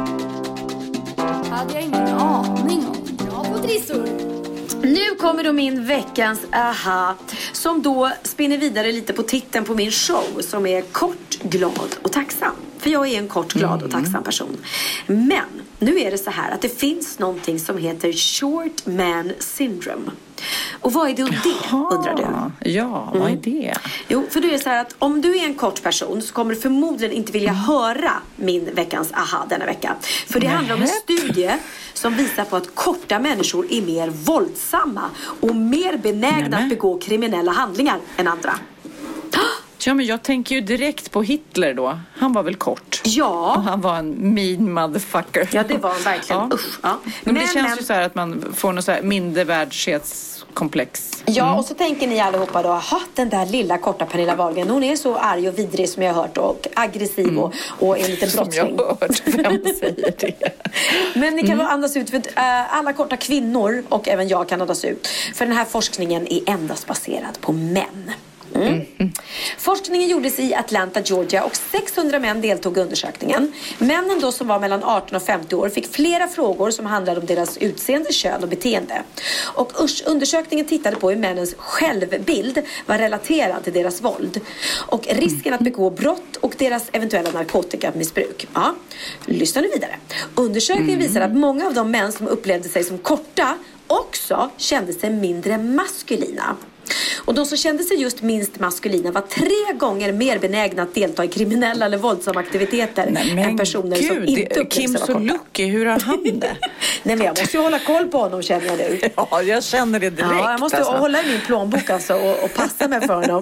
Hade jag ingen aning om. Bra på trissor.
Nu kommer då min veckans aha, som då spinner vidare lite på titeln på min show, som är kort, glad och tacksam. För jag är en kort, glad och tacksam person. Men nu är det så här att det finns någonting som heter short man syndrome. Och vad är det undrar du?
Ja, vad är det?
Jo, för det är så här att om du är en kort person så kommer du förmodligen inte vilja höra min veckans aha denna vecka. För det handlar om en studie som visar på att korta människor är mer våldsamma och mer benägna att begå kriminella handlingar än andra.
Ja, men jag tänker ju direkt på Hitler då. Han var väl kort?
Ja.
Och han var en mean motherfucker.
Ja, det var han verkligen. Ja. Usch. Ja.
Men det känns ju så här att man får något så här mindervärdighetskomplex.
Ja, och så tänker ni allihopa då, den där lilla korta Pernilla Wahlgren, hon är så arg och vidrig som jag har hört, och aggressiv och en liten brottsling.
Som jag har hört, vem säger det?
Men ni kan andas ut, för alla korta kvinnor och även jag kan andas ut. För den här forskningen är endast baserad på män. Forskningen gjordes i Atlanta, Georgia, och 600 män deltog i undersökningen. Männen då, som var mellan 18 och 50 år, fick flera frågor som handlade om deras utseende, kön och beteende. Och undersökningen tittade på hur männens självbild var relaterad till deras våld och risken att begå brott och deras eventuella narkotikamissbruk. Ja, lyssna nu vidare. Undersökningen visar att många av de män som upplevde sig som korta också kände sig mindre maskulina. Och de som kände sig just minst maskulina var 3 gånger mer benägna att delta i kriminella eller våldsamma aktiviteter än personer som inte upplevde sig vara korta.
Kim Sulocki, hur har han det?
Nej, men jag måste ju hålla koll på honom, känner jag nu.
Ja, jag känner det direkt.
Ja, jag måste hålla i min plånbok alltså, och passa mig för honom.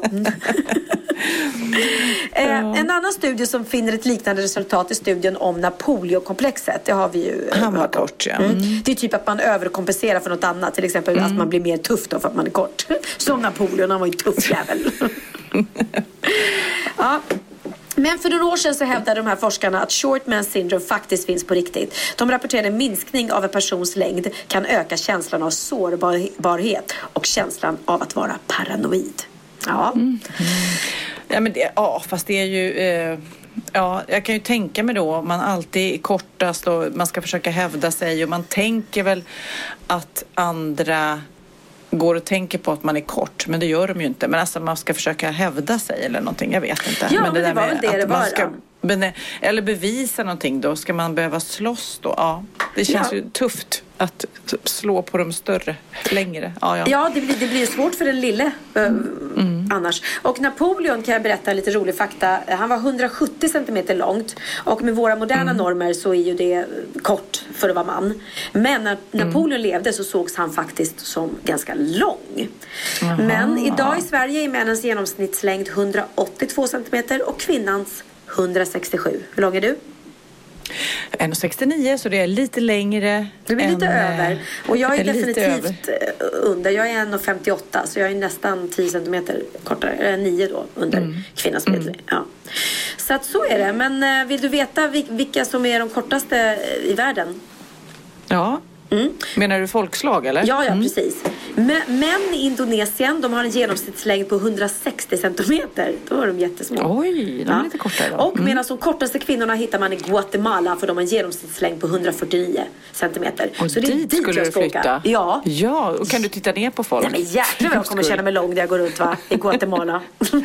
En annan studie som finner ett liknande resultat är studien om Napoleonkomplexet. Det har vi ju
han var kort, ja.
Det är typ att man överkompenserar för något annat. Till exempel att man blir mer tuff då för att man är kort. Som Napoleon, han var ju tuff jävel. Ja. Men för några år sedan så hävdade de här forskarna att short man syndrome faktiskt finns på riktigt. De rapporterade en minskning av en persons längd kan öka känslan av sårbarhet och känslan av att vara paranoid. Ja.
Ja, men fast det är ju... jag kan ju tänka mig då, man alltid är kortast och man ska försöka hävda sig, och man tänker väl att andra går och tänker på att man är kort, men det gör de ju inte. Men alltså man ska försöka hävda sig eller någonting, jag vet inte.
Ja, men det var väl det var.
Eller bevisa någonting då, ska man behöva slåss då? Ja, det känns ju tufft att slå på de större längre. Ja,
det blir svårt för den lille annars. Och Napoleon, kan jag berätta lite rolig fakta. Han var 170 centimeter långt, och med våra moderna normer så är ju det kort för att vara man. Men när Napoleon levde så sågs han faktiskt som ganska lång. Men idag i Sverige är männens genomsnittslängd 182 centimeter och kvinnans 167. Hur lång är du?
1,69, så det är lite längre.
Du är lite över. Och jag är definitivt under. Jag är 1,58, så jag är nästan 10 centimeter kortare. 9 då, under kvinnans medel. Ja. Så att så är det. Men vill du veta vilka som är de kortaste i världen?
Ja. Menar du folkslag eller?
Ja, precis. Män i Indonesien, de har en genomsnittslängd på 160 centimeter. Då är de jättesmå.
Oj, de är lite kortare då.
Och medan de kortaste kvinnorna hittar man i Guatemala, för de har en genomsnittslängd på 149 centimeter.
Och så det är dit skulle du flytta?
Ja.
Ja, och kan du titta ner på folk?
Nej, men jäklar vad jag kommer känna mig lång när jag går runt i Guatemala.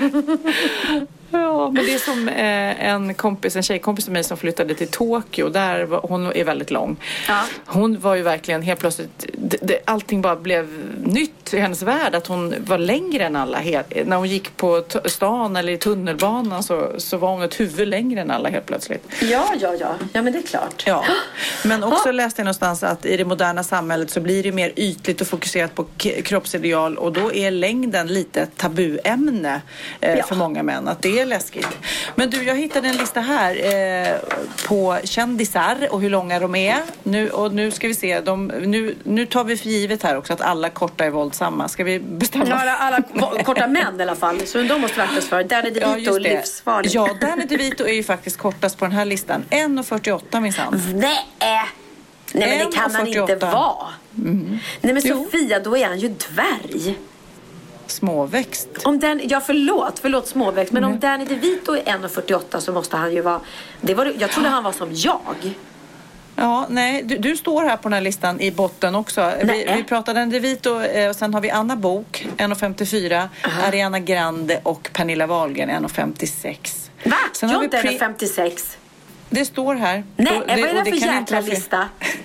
Ja, men det är som en tjejkompis till mig som flyttade till Tokyo. Hon är väldigt lång. Ja. Hon var ju verkligen helt plötsligt, allting bara blev nytt i hennes värld. Att hon var längre än alla. När hon gick på stan eller i tunnelbanan så var hon ett huvud längre än alla helt plötsligt.
Ja, men det är klart.
Ja. Men också läste jag någonstans att i det moderna samhället så blir det mer ytligt och fokuserat på kroppsideal, och då är längden lite ett tabuämne för många män. Att det är läskigt. Men du, jag hittade en lista här på kändisar och hur långa de är. Nu ska vi se. Nu tar vi för givet här också att alla korta är våldsamma. Ska vi bestämma?
Ja, alla korta män i alla fall. Så de måste vaktas för. Danny DeVito livsfarlig.
Ja, Danny DeVito är ju faktiskt kortast på den här listan. 1,48 minsann.
Nej, men det kan han inte vara.
Mm.
Nej, men Sofia, då är han ju dvärg.
Småväxt.
Förlåt småväxt. Men om Danny DeVito är 1,48 så måste han ju vara... Jag trodde han var som jag.
Ja, nej, du står här på den här listan i botten också. Vi pratade Danny DeVito och sen har vi Anna Bok, 1,54, Ariana Grande och Pernilla Wahlgren, 1,56.
Va? Sen jag har inte 1,56.
Det står här.
Nej, vad är det för jäkla lista?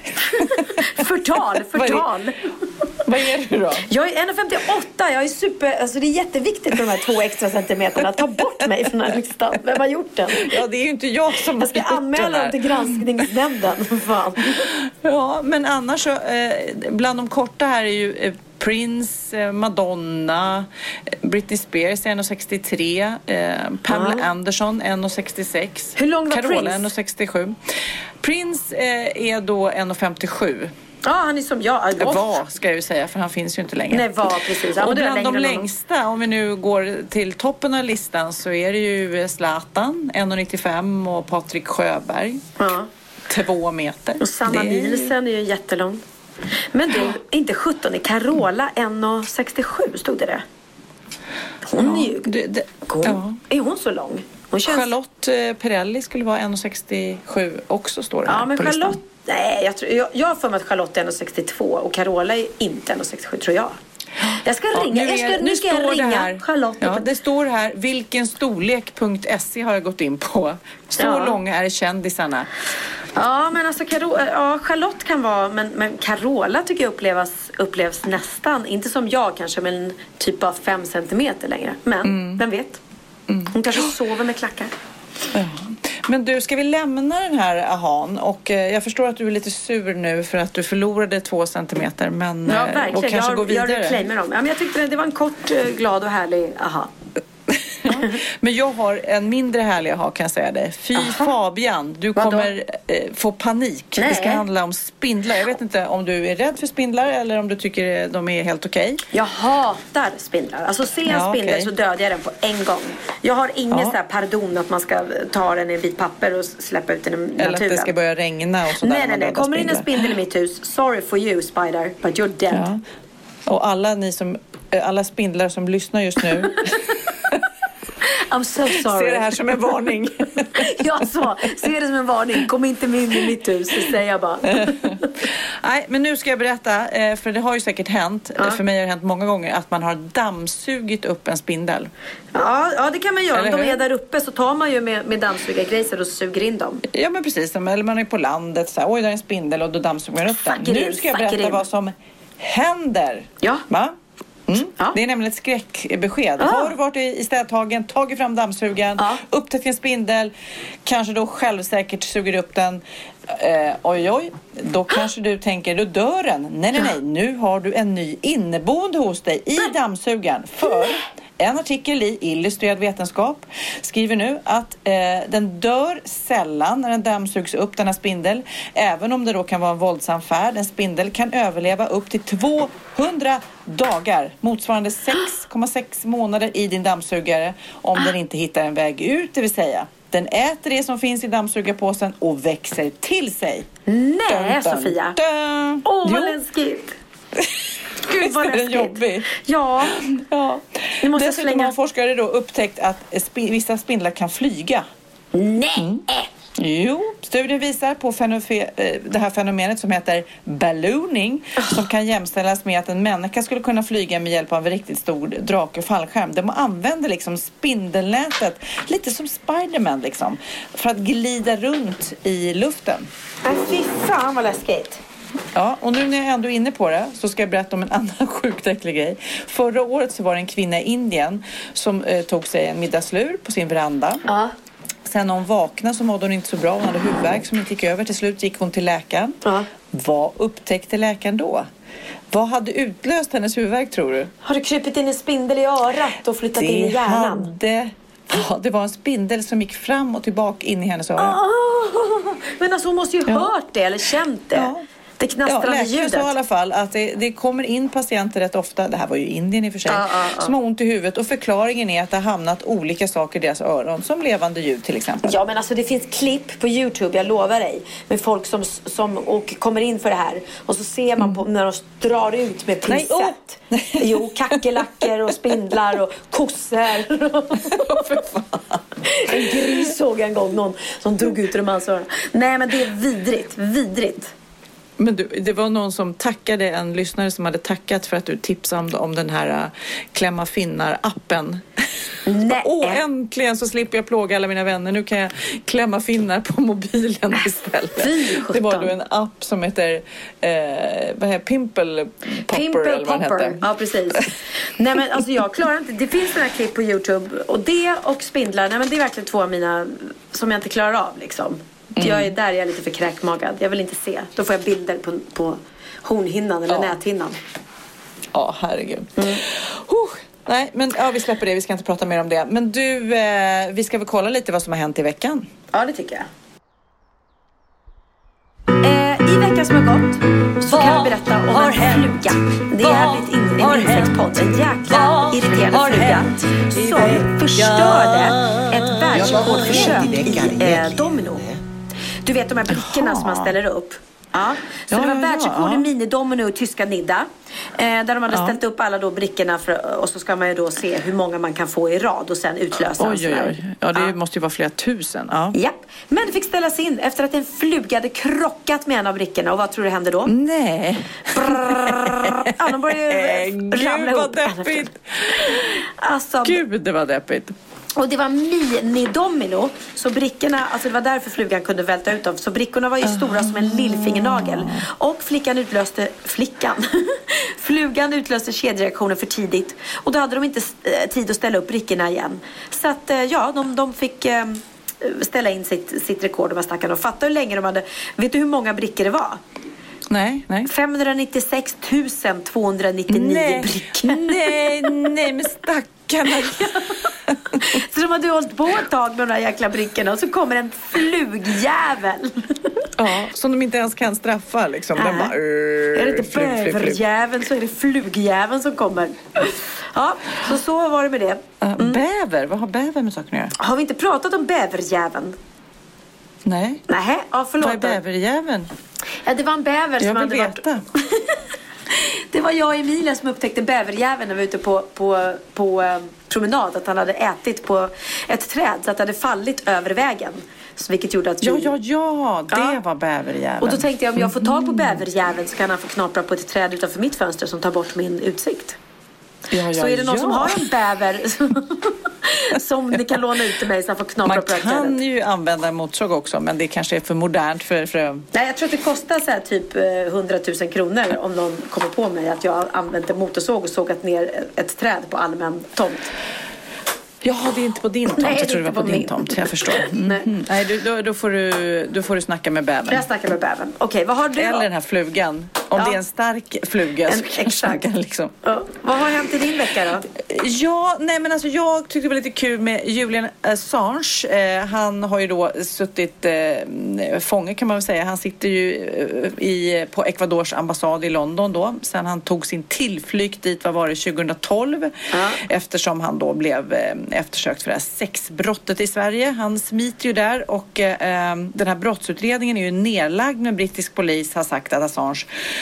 Förtal.
Vad är du då?
Jag är 1,58. Jag är alltså det är jätteviktigt med de här 2 extra centimeterna. Ta bort mig från den här listan. Vem har gjort den?
Ja, det är ju inte jag som
jag ska anmäla dem till granskningsnämnden. Fan.
Ja, men annars så bland de korta här är ju Prince, Madonna, Britney Spears 1,63, Pamela Anderson 1,66.
Hur lång var
Carola
Prince?
1,67. Prince är då 1,57.
Ja, han är som jag.
Ska jag ju säga, för han finns ju inte längre.
Nej, precis.
Och bland de längsta, om vi nu går till toppen av listan, så är det ju Zlatan 1,95 och Patrik Sjöberg 2 meter.
Och Sanna Nielsen är ju jättelång. Men du, inte 17, är Carola 1,67 stod det. Hon är ju... Är hon så lång?
Charlotte Perrelli skulle vara 1,67 också, står det här.
Ja, men
på
Charlotte...
listan.
Nej, jag har för mig att Charlotte är 1,62 och Carola är inte 1,67, tror jag. Jag ska ringa. Nu ska jag ringa Charlotte.
Ja, det står här vilkenstorlek.se har jag gått in på. Så långa är kändisarna.
Ja, men alltså Charlotte kan vara, men Carola tycker jag upplevs nästan, inte som jag kanske, men typ av 5 centimeter längre. Men vem vet? Hon kanske sover med klackar.
Ja. Men du, ska vi lämna den här ahan? Och jag förstår att du är lite sur nu för att du förlorade 2 centimeter. Men,
ja, verkligen.
Och kanske gå vidare.
Jag reclaimer dem. Ja, men jag tyckte det var en kort, glad och härlig aha.
Ja. Men jag har en mindre härlig aha, kan jag säga det. Fy Fabian, du kommer få panik.
Nej.
Det ska handla om spindlar. Jag vet inte om du är rädd för spindlar eller om du tycker de är helt okej.
Jag hatar spindlar. Alltså se en spindel så dödar jag den på en gång. Jag har ingen så här pardon att man ska ta den i en bit papper och släppa ut den i naturen.
Eller att det ska börja regna och sådär.
Nej. Kommer in en spindel i mitt hus. Sorry for you, spider, but you're dead.
Ja. Och alla spindlar som lyssnar just nu...
I'm so sorry.
Se det här som en varning.
Se det som en varning. Kom inte in i mitt hus, det säger jag bara.
Nej, men nu ska jag berätta, för det har ju säkert hänt, för mig har det hänt många gånger, att man har dammsugit upp en spindel.
Ja, det kan man göra. Om de är där uppe så tar man ju med dammsugargrejser och suger in dem. Ja,
men precis. Eller man är på landet så här, oj, där är en spindel och då dammsuger man upp den. Nu ska jag berätta vad som händer.
Ja.
Va? Ja. Det är nämligen ett skräckbesked. Har du varit i städtagen, tagit fram dammsugaren, upptäckt en spindel, kanske då självsäkert suger upp den, oj, då kanske du tänker, då dör den. Nej, nu har du en ny inneboende hos dig i dammsugaren. För en artikel i Illustrerad vetenskap skriver nu att den dör sällan när den dammsugs upp, denna spindel. Även om det då kan vara en våldsam färd. En spindel kan överleva upp till 200 dagar. Motsvarande 6,6 månader i din dammsugare om den inte hittar en väg ut, det vill säga. Den äter det som finns i dammsugarpåsen och växer till sig.
Nej, Sofia. Åh, vad läskigt. Gud, vad läskigt.
Jobbig.
Ja.
Dessutom har forskare då upptäckt att vissa spindlar kan flyga.
Nej.
Jo, studien visar på det här fenomenet som heter ballooning, som kan jämställas med att en människa skulle kunna flyga med hjälp av en riktigt stor drake och fallskärm. De använder liksom spindelnätet lite som Spiderman liksom, för att glida runt i luften.
Fy fan vad läskigt.
Ja, och nu när jag ändå är inne på det så ska jag berätta om en annan sjukt äcklig grej. Förra året så var det en kvinna i Indien som tog sig en middagslur på sin veranda.
Ja.
Sen när hon vaknade så mådde hon inte så bra. Hon hade huvudvärk som inte gick över. Till slut gick hon till läkaren.
Ja.
Vad upptäckte läkaren då? Vad hade utlöst hennes huvudvärk, tror du?
Har du krypit in en spindel i örat och flyttat in i hjärnan?
Det var en spindel som gick fram och tillbaka in i hennes öra.
Men alltså hon måste ju hört det eller känt det. Ja. Det knastrande ljudet.
Läkaren sa i alla fall att det kommer in patienter rätt ofta, det här var ju Indien i och för sig, som har ont i huvudet. Och förklaringen är att det har hamnat olika saker i deras öron, som levande ljud till exempel.
Ja, men alltså det finns klipp på YouTube, jag lovar dig, med folk som kommer in för det här. Och så ser man på när de drar ut med pincett. Jo, kackelacker och spindlar och kossor. En gris såg en gång någon som drog ut de hans öron. Nej, men det är vidrigt.
Men du, det var någon som tackade, en lyssnare som hade tackat för att du tipsade om den här Klämma finnar-appen. Äntligen så slipper jag plåga alla mina vänner. Nu kan jag klämma finnar på mobilen istället. Det var då en app som heter Pimple Popper eller vad den heter.
Ja, precis. Nej, men alltså jag klarar inte. Det finns några klipp på YouTube och det och spindlar. Nej, men det är verkligen två av mina som jag inte klarar av liksom. Jag är lite för kräkmagad. Jag vill inte se. Då får jag bilder på hornhinnan eller näthinnan.
Ja, herregud. Nej, men vi släpper det. Vi ska inte prata mer om det. Men du, vi ska väl kolla lite vad som har hänt i veckan.
Ja, det tycker jag. I veckan som har gått så kan jag berätta om en fluga. Det är en insektpodd. En jäkla irriterande fluga som förstörde ett världsrekordförsök i domino. Du vet de här brickorna som man ställer upp. Ja. Så det var världsrekord i minidomino i tyska Nidda. Där de hade ställt upp alla då brickorna och så ska man ju då se hur många man kan få i rad och sen utlösa.
Oj. Ja, det måste ju vara flera tusen. Ja.
Men det fick ställas in efter att en fluga hade krockat med en av brickorna. Och vad tror du hände då?
Nej.
Ja, de började ramla ihop.
Gud vad deppigt.
Alltså,
Gud, det var deppigt.
Och det var minidomino. Så brickorna, alltså det var därför flugan kunde välta ut dem. Så brickorna var ju stora som en lillfingernagel. Och flugan utlöste kedjereaktionen för tidigt. Och då hade de inte tid att ställa upp brickorna igen. Så att de fick ställa in sitt rekord. De här stackarna. Och fatta hur länge de hade. Vet du hur många brickor det var?
Nej.
596 299 brickor.
Nej, men stackarna.
Så de hade hållit på ett tag med de där jäkla brickorna. Och så kommer en flugjävel.
Ja, som de inte ens kan straffa liksom. Den bara,
är det inte bäverjäveln så är det flugjäveln som kommer. Ja, så var det med det.
Bäver? Vad har bäver med saker att göra?
Har vi inte pratat om bäverjäveln?
Nej.
Ja, förlåt.
Vad är bäverjäveln?
Ja, det var en bäver som hade
veta.
Det var jag och Emilia som upptäckte bäverjäveln när vi var ute på promenad. Att han hade ätit på ett träd så att det hade fallit över vägen. Så vilket gjorde att vi...
Ja, det var bäverjäveln.
Och då tänkte jag om jag får tag på bäverjäveln så kan han få knapra på ett träd utanför mitt fönster som tar bort min utsikt. Så är det någon som har en bäver som ni kan låna ut till mig så han får knapra på trädet.
Man kan ju använda en motorsåg också, men det kanske är för modernt för...
Nej, jag tror att det kostar så här typ 100 000 kronor om någon kommer på mig att jag har använt en motorsåg och sågat ner ett träd på allmän tomt.
Ja, det är inte på din tomt.
Nej,
jag tror det var på din tomt. Jag förstår. Nej, då får du snacka med bävern.
Jag snackar med bävern. Okej, vad har du?
Eller den här flugan. Om det är en stark fluga så
exakt.
Liksom.
Vad har hänt i din vecka då?
Ja, nej men alltså jag tyckte det var lite kul med Julian Assange. Han har ju då suttit fånge kan man väl säga. Han sitter ju på Ecuadors ambassad i London då. Sen han tog sin tillflykt dit, vad var det, 2012. Eftersom han då blev eftersökt för det här sexbrottet i Sverige. Han smiter ju där och den här brottsutredningen är ju nedlagd, men brittisk polis har sagt att Assange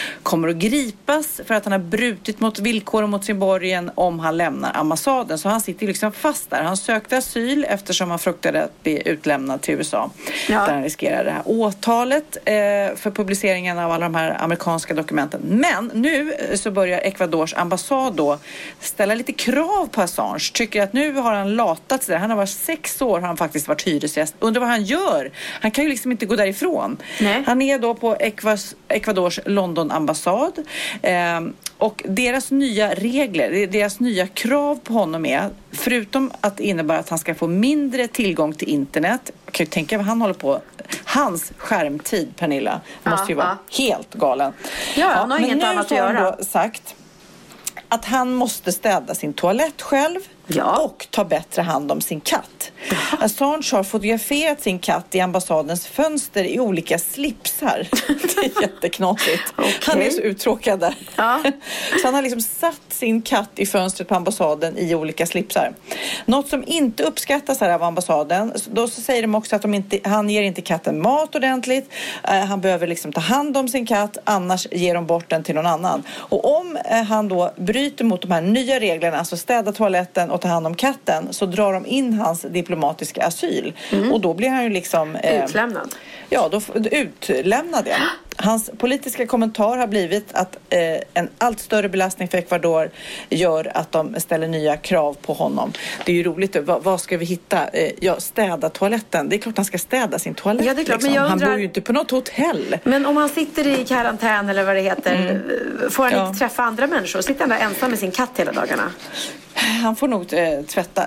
kommer att gripas för att han har brutit mot villkoren mot sin borgen om han lämnar ambassaden. Så han sitter liksom fast där. Han sökte asyl eftersom han fruktade att bli utlämnad till USA. Där han riskerar det här åtalet för publiceringen av alla de här amerikanska dokumenten. Men nu så börjar Ecuadors ambassad då ställa lite krav på Assange. Tycker att nu har han latat sig. Han har varit 6 år, har han faktiskt varit hyresgäst. Undrar vad han gör. Han kan ju liksom inte gå därifrån. Nej. Han är då på Ecuadors London-ambassad. Och deras nya regler, deras nya krav på honom är, förutom att det innebär att han ska få mindre tillgång till internet. Jag kan ju tänka vad han håller på. Hans skärmtid, Pernilla, måste ju vara helt galen.
Ja, han har inget annat att göra.
Men nu har han då sagt att han måste städa sin toalett själv och ta bättre hand om sin katt. Assange har fotograferat sin katt i ambassadens fönster i olika slipsar. Det är jätteknasigt. Han är så uttråkad där. Så han har liksom satt sin katt i fönstret på ambassaden i olika slipsar. Något som inte uppskattas här av ambassaden. Då så säger de också att han ger inte katten mat ordentligt. Han behöver liksom ta hand om sin katt. Annars ger de bort den till någon annan. Och om han då bryter mot de här nya reglerna, alltså städa toaletten och ta hand om katten, så drar de in hans diplomatiska asyl. Och då blir han ju liksom...
utlämnad.
Ja, då utlämnad. Ja. Hans politiska kommentar har blivit att en allt större belastning för Ecuador gör att de ställer nya krav på honom. Det är ju roligt. Vad ska vi hitta? Städa toaletten. Det är klart han ska städa sin toalett.
Ja, det är klart,
liksom.
men
Han bor ju inte på något hotell.
Men om han sitter i karantän eller vad det heter, får han inte träffa andra människor? Sitter han där ensam med sin katt hela dagarna?
Han får nog tvätta.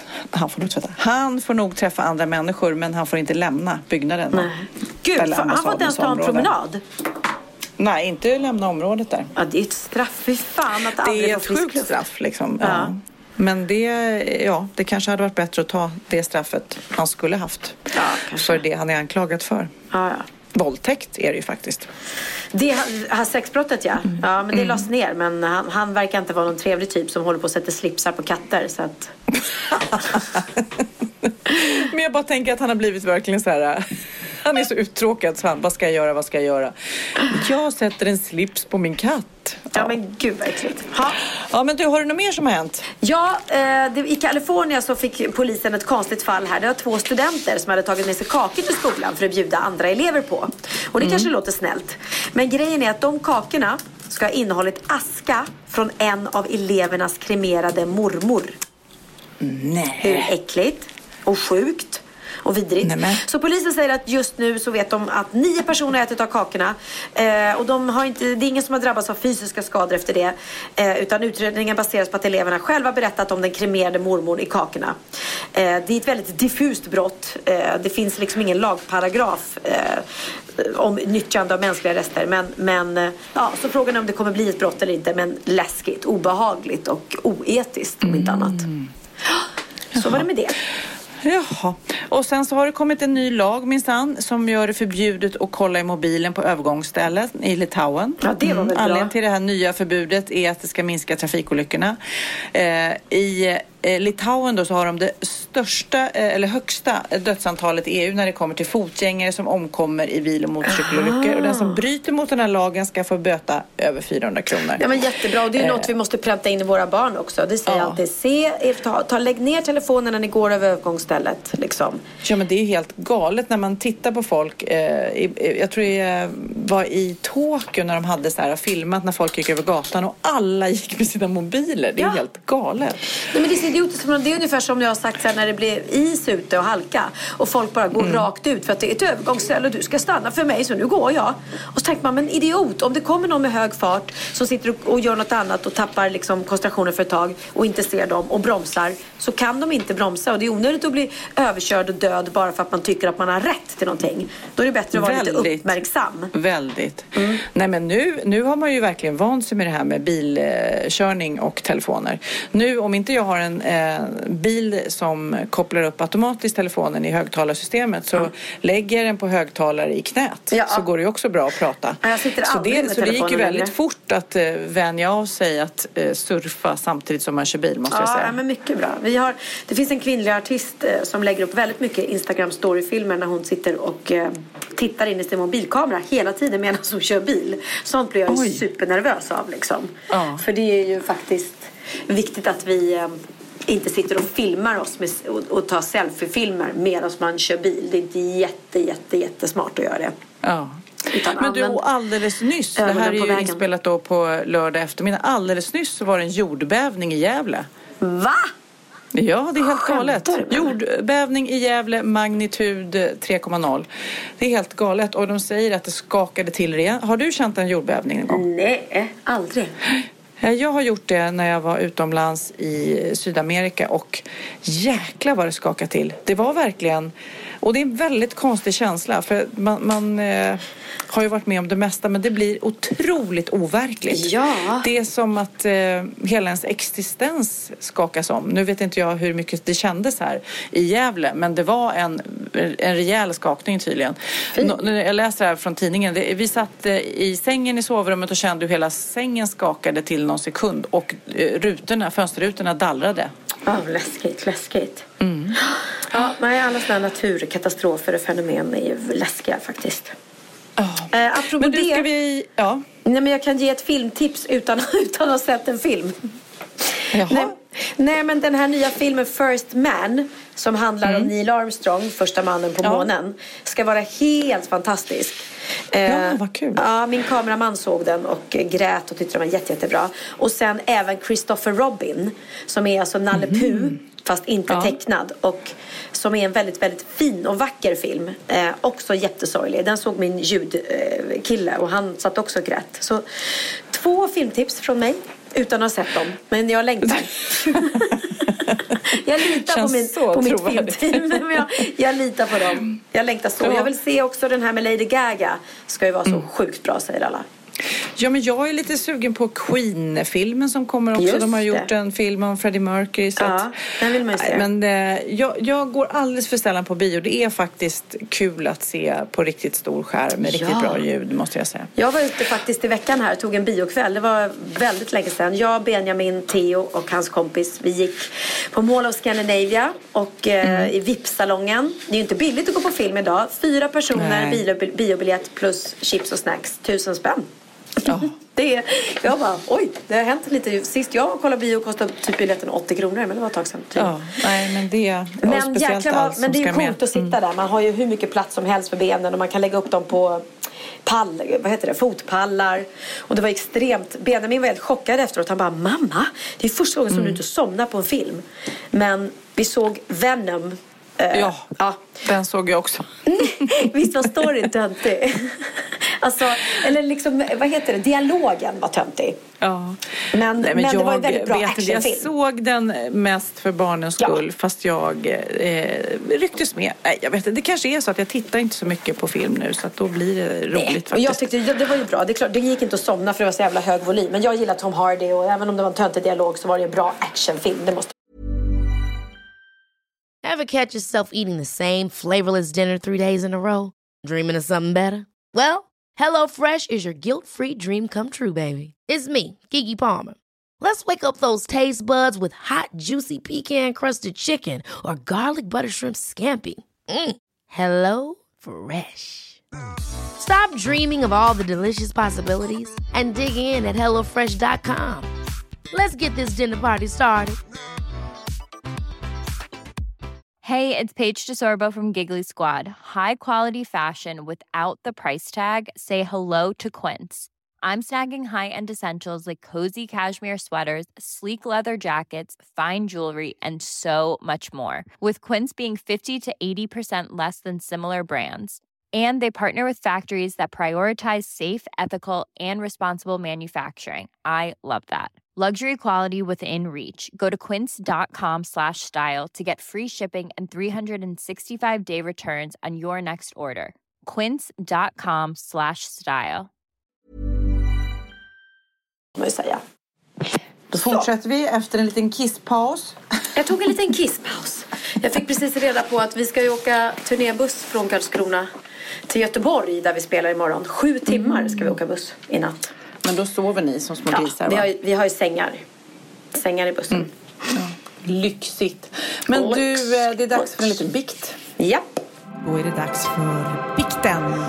Han får nog träffa andra människor, men han får inte lämna byggnaden.
Nej. Gud, han får inte ens ta en promenad.
Nej, inte lämna området där.
Ja, det är ett straff. Fy fan att aldrig
det är ett sjukt straff liksom. Ja. Men det kanske hade varit bättre att ta det straffet han skulle haft. För det han är anklagad för.
Ja.
Våldtäkt är det ju faktiskt.
Det här sexbrottet, ja, men det lades ner. Men han verkar inte vara någon trevlig typ som håller på att sätta slipsar på katter, så att...
Men jag bara tänker att han har blivit verkligen så här... Han är så uttråkad så han, vad ska jag göra? Jag sätter en slips på min katt.
Ja, men gud vad äckligt.
Ja, men du, har du något mer som har hänt?
Ja, i Kalifornien så fick polisen ett konstigt fall här. Det var 2 studenter som hade tagit med sig kakor till skolan för att bjuda andra elever på. Och det kanske låter snällt. Men grejen är att de kakorna ska ha innehållit aska från en av elevernas kremerade mormor.
Nej.
Hur äckligt och sjukt och vidrigt.
Nämen.
Så polisen säger att just nu så vet de att 9 personer ätit av kakorna. Och det är ingen som har drabbats av fysiska skador efter det. Utan utredningen baseras på att eleverna själva berättat om den kremerade mormor i kakorna. Det är ett väldigt diffust brott. Det finns liksom ingen lagparagraf om nyttjande av mänskliga rester. Men så frågan är om det kommer bli ett brott eller inte. Men läskigt, obehagligt och oetiskt om inte annat. Så var det med det.
Jaha. Och sen så har det kommit en ny lag minsann som gör det förbjudet att kolla i mobilen på övergångsstället i Litauen.
Ja, det var väl bra.
Anledningen till det här nya förbudet är att det ska minska trafikolyckorna. I Litauen då så har de det högsta dödsantalet i EU när det kommer till fotgängare som omkommer i bil- och motorcykelolyckor. Och den som bryter mot den här lagen ska få böta över 400 kronor.
Ja, men jättebra. Och det är något vi måste pränta in i våra barn också. Det säger alltid, lägg ner telefonen när ni går över övergångsstället. Liksom.
Ja, men det är helt galet när man tittar på folk. Jag tror jag var i Tokyo när de hade så här filmat när folk gick över gatan och alla gick med sina mobiler. Det är helt galet.
Nej, men det är idiotiskt. Det är ungefär som jag har sagt när det blir is ute och halka och folk bara går rakt ut för att det är ett övergångsställe och du ska stanna för mig så nu går jag. Och så tänker man, men idiot, om det kommer någon med hög fart som sitter och gör något annat och tappar liksom koncentrationen för ett tag och inte ser dem och bromsar, så kan de inte bromsa och det är onödigt att bli överkörd och död bara för att man tycker att man har rätt till någonting. Då är det bättre att vara lite uppmärksam.
Väldigt. Nej, men nu har man ju verkligen vant sig med det här med bilkörning och telefoner. Nu, om inte jag har en en bil som kopplar upp automatiskt telefonen i högtalarsystemet, så lägger den på högtalare i knät, så går det ju också bra att prata.
Jag sitter aldrig med
så det gick ju väldigt fort att vänja av sig att surfa samtidigt som man kör bil, måste jag säga.
Ja, men mycket bra. Det finns en kvinnlig artist som lägger upp väldigt mycket Instagram-storyfilmer när hon sitter och tittar in i sin mobilkamera hela tiden medan hon kör bil. Sånt blir jag supernervös av liksom. För det är ju faktiskt viktigt att vi inte sitter och filmar oss och tar selfie-filmer medan man kör bil. Det är inte jättesmart att göra det.
Ja. Men du, alldeles nyss, det här är ju inspelat då på lördag eftermiddag. Alldeles nyss så var det en jordbävning i Gävle.
Va?
Ja, det är helt galet. Jordbävning i Gävle, magnitud 3,0. Det är helt galet. Och de säger att det skakade till det. Har du känt en jordbävning en gång?
Nej, aldrig.
Jag har gjort det när jag var utomlands i Sydamerika och jäklar vad det skakade till. Det var verkligen, och det är en väldigt konstig känsla för man har ju varit med om det mesta, men det blir otroligt overkligt.
Ja.
Det är som att hela ens existens skakas om. Nu vet inte jag hur mycket det kändes här i Gävle, men det var en rejäl skakning tydligen. Jag läser här från tidningen. Vi satt i sängen i sovrummet och kände hur hela sängen skakade till någon sekund och fönsterrutorna dallrade.
Läskigt. Mm. Ja, men alla sådana naturkatastrofer och fenomen är ju läskiga faktiskt. Apropå
men ska vi... Ja.
Nej, men jag kan ge ett filmtips utan att ha sett en film.
Jaha.
Nej, men den här nya filmen First Man, som handlar om Neil Armstrong, första mannen på månen, ska vara helt fantastisk.
Vad kul.
Ja, min kameraman såg den och grät och tyckte den var jättebra. Och sen även Christopher Robin, som är alltså Nalle Puh, fast inte tecknad, och som är en väldigt, väldigt fin och vacker film. Också jättesorglig. Den såg min ljudkille och han satt också och grät. Så 2 filmtips från mig utan att ha sett dem. Men jag längtar. Jag litar på mitt filmteam. Jag litar på dem. Jag längtar så. Jag vill se också den här med Lady Gaga. Ska ju vara så sjukt bra, säger alla.
Ja, men jag är lite sugen på Queen-filmen som kommer också. De har gjort en film om Freddie Mercury. Så
den vill man ju se.
Men jag går alldeles för sällan på bio. Det är faktiskt kul att se på riktigt stor skärm med riktigt bra ljud, måste jag säga. Jag var ute faktiskt i veckan här och tog en biokväll. Det var väldigt länge sedan. Jag, Benjamin, Theo och hans kompis, vi gick på Mall of Scandinavia och i VIP-salongen. Det är ju inte billigt att gå på film idag. 4 personer, biobiljett plus chips och snacks. 1000 spänn. Ja. Jag bara, det har hänt lite. Sist jag kollade bio kostade typ biljetten 80 kronor, men det var ett tag sedan. Typ. Ja, nej, men det är speciellt. Men det är ju coolt att sitta där. Man har ju hur mycket plats som helst för benen och man kan lägga upp dem på fotpallar. Och det var extremt. Benjamin var helt chockad efteråt. Han bara, mamma, det är första gången som du inte somnar på en film. Men vi såg Venom. Den såg jag också. Visst var storyn töntig? Alltså, eller liksom, vad heter det? Dialogen var töntig. Ja. Men det var en väldigt bra actionfilm. Jag såg den mest för barnens skull, fast jag rycktes med. Jag vet inte, det kanske är så att jag tittar inte så mycket på film nu, så att då blir det roligt faktiskt. Jag tyckte det var ju bra. Det är klart, det gick inte att somna för det var så jävla hög volym. Men jag gillar Tom Hardy och även om det var en töntig dialog så var det en bra actionfilm. Det måste...
Ever catch yourself eating the same flavorless dinner 3 days in a row? Dreaming of something better? Well, HelloFresh is your guilt-free dream come true, baby. It's me, Keke Palmer. Let's wake up those taste buds with hot, juicy pecan-crusted chicken or garlic butter shrimp scampi. Hello Fresh. Stop dreaming of all the delicious possibilities and dig in at HelloFresh.com. Let's get this dinner party started.
Hey, it's Paige DeSorbo from Giggly Squad. High quality fashion without the price tag. Say hello to Quince. I'm snagging high-end essentials like cozy cashmere sweaters, sleek leather jackets, fine jewelry, and so much more. With Quince being 50 to 80% less than similar brands. And they partner with factories that prioritize safe, ethical, and responsible manufacturing. I love that. Luxury quality within reach. Go to quince.com/style to get free shipping and 365-day returns on your next order. Quince.com/style.
Då
fortsätter vi efter en liten kisspaus.
Jag tog en liten kisspaus. Jag fick precis reda på att vi ska ju åka turnébuss från Karlskrona till Göteborg där vi spelar imorgon. 7 timmar ska vi åka buss i natt.
Men då sover ni som små grisar,
va? Vi har ju sängar i bussen.
Ja. Lyxigt. Men du, det är dags för en liten bikt.
Ja.
Då är det dags för bikten.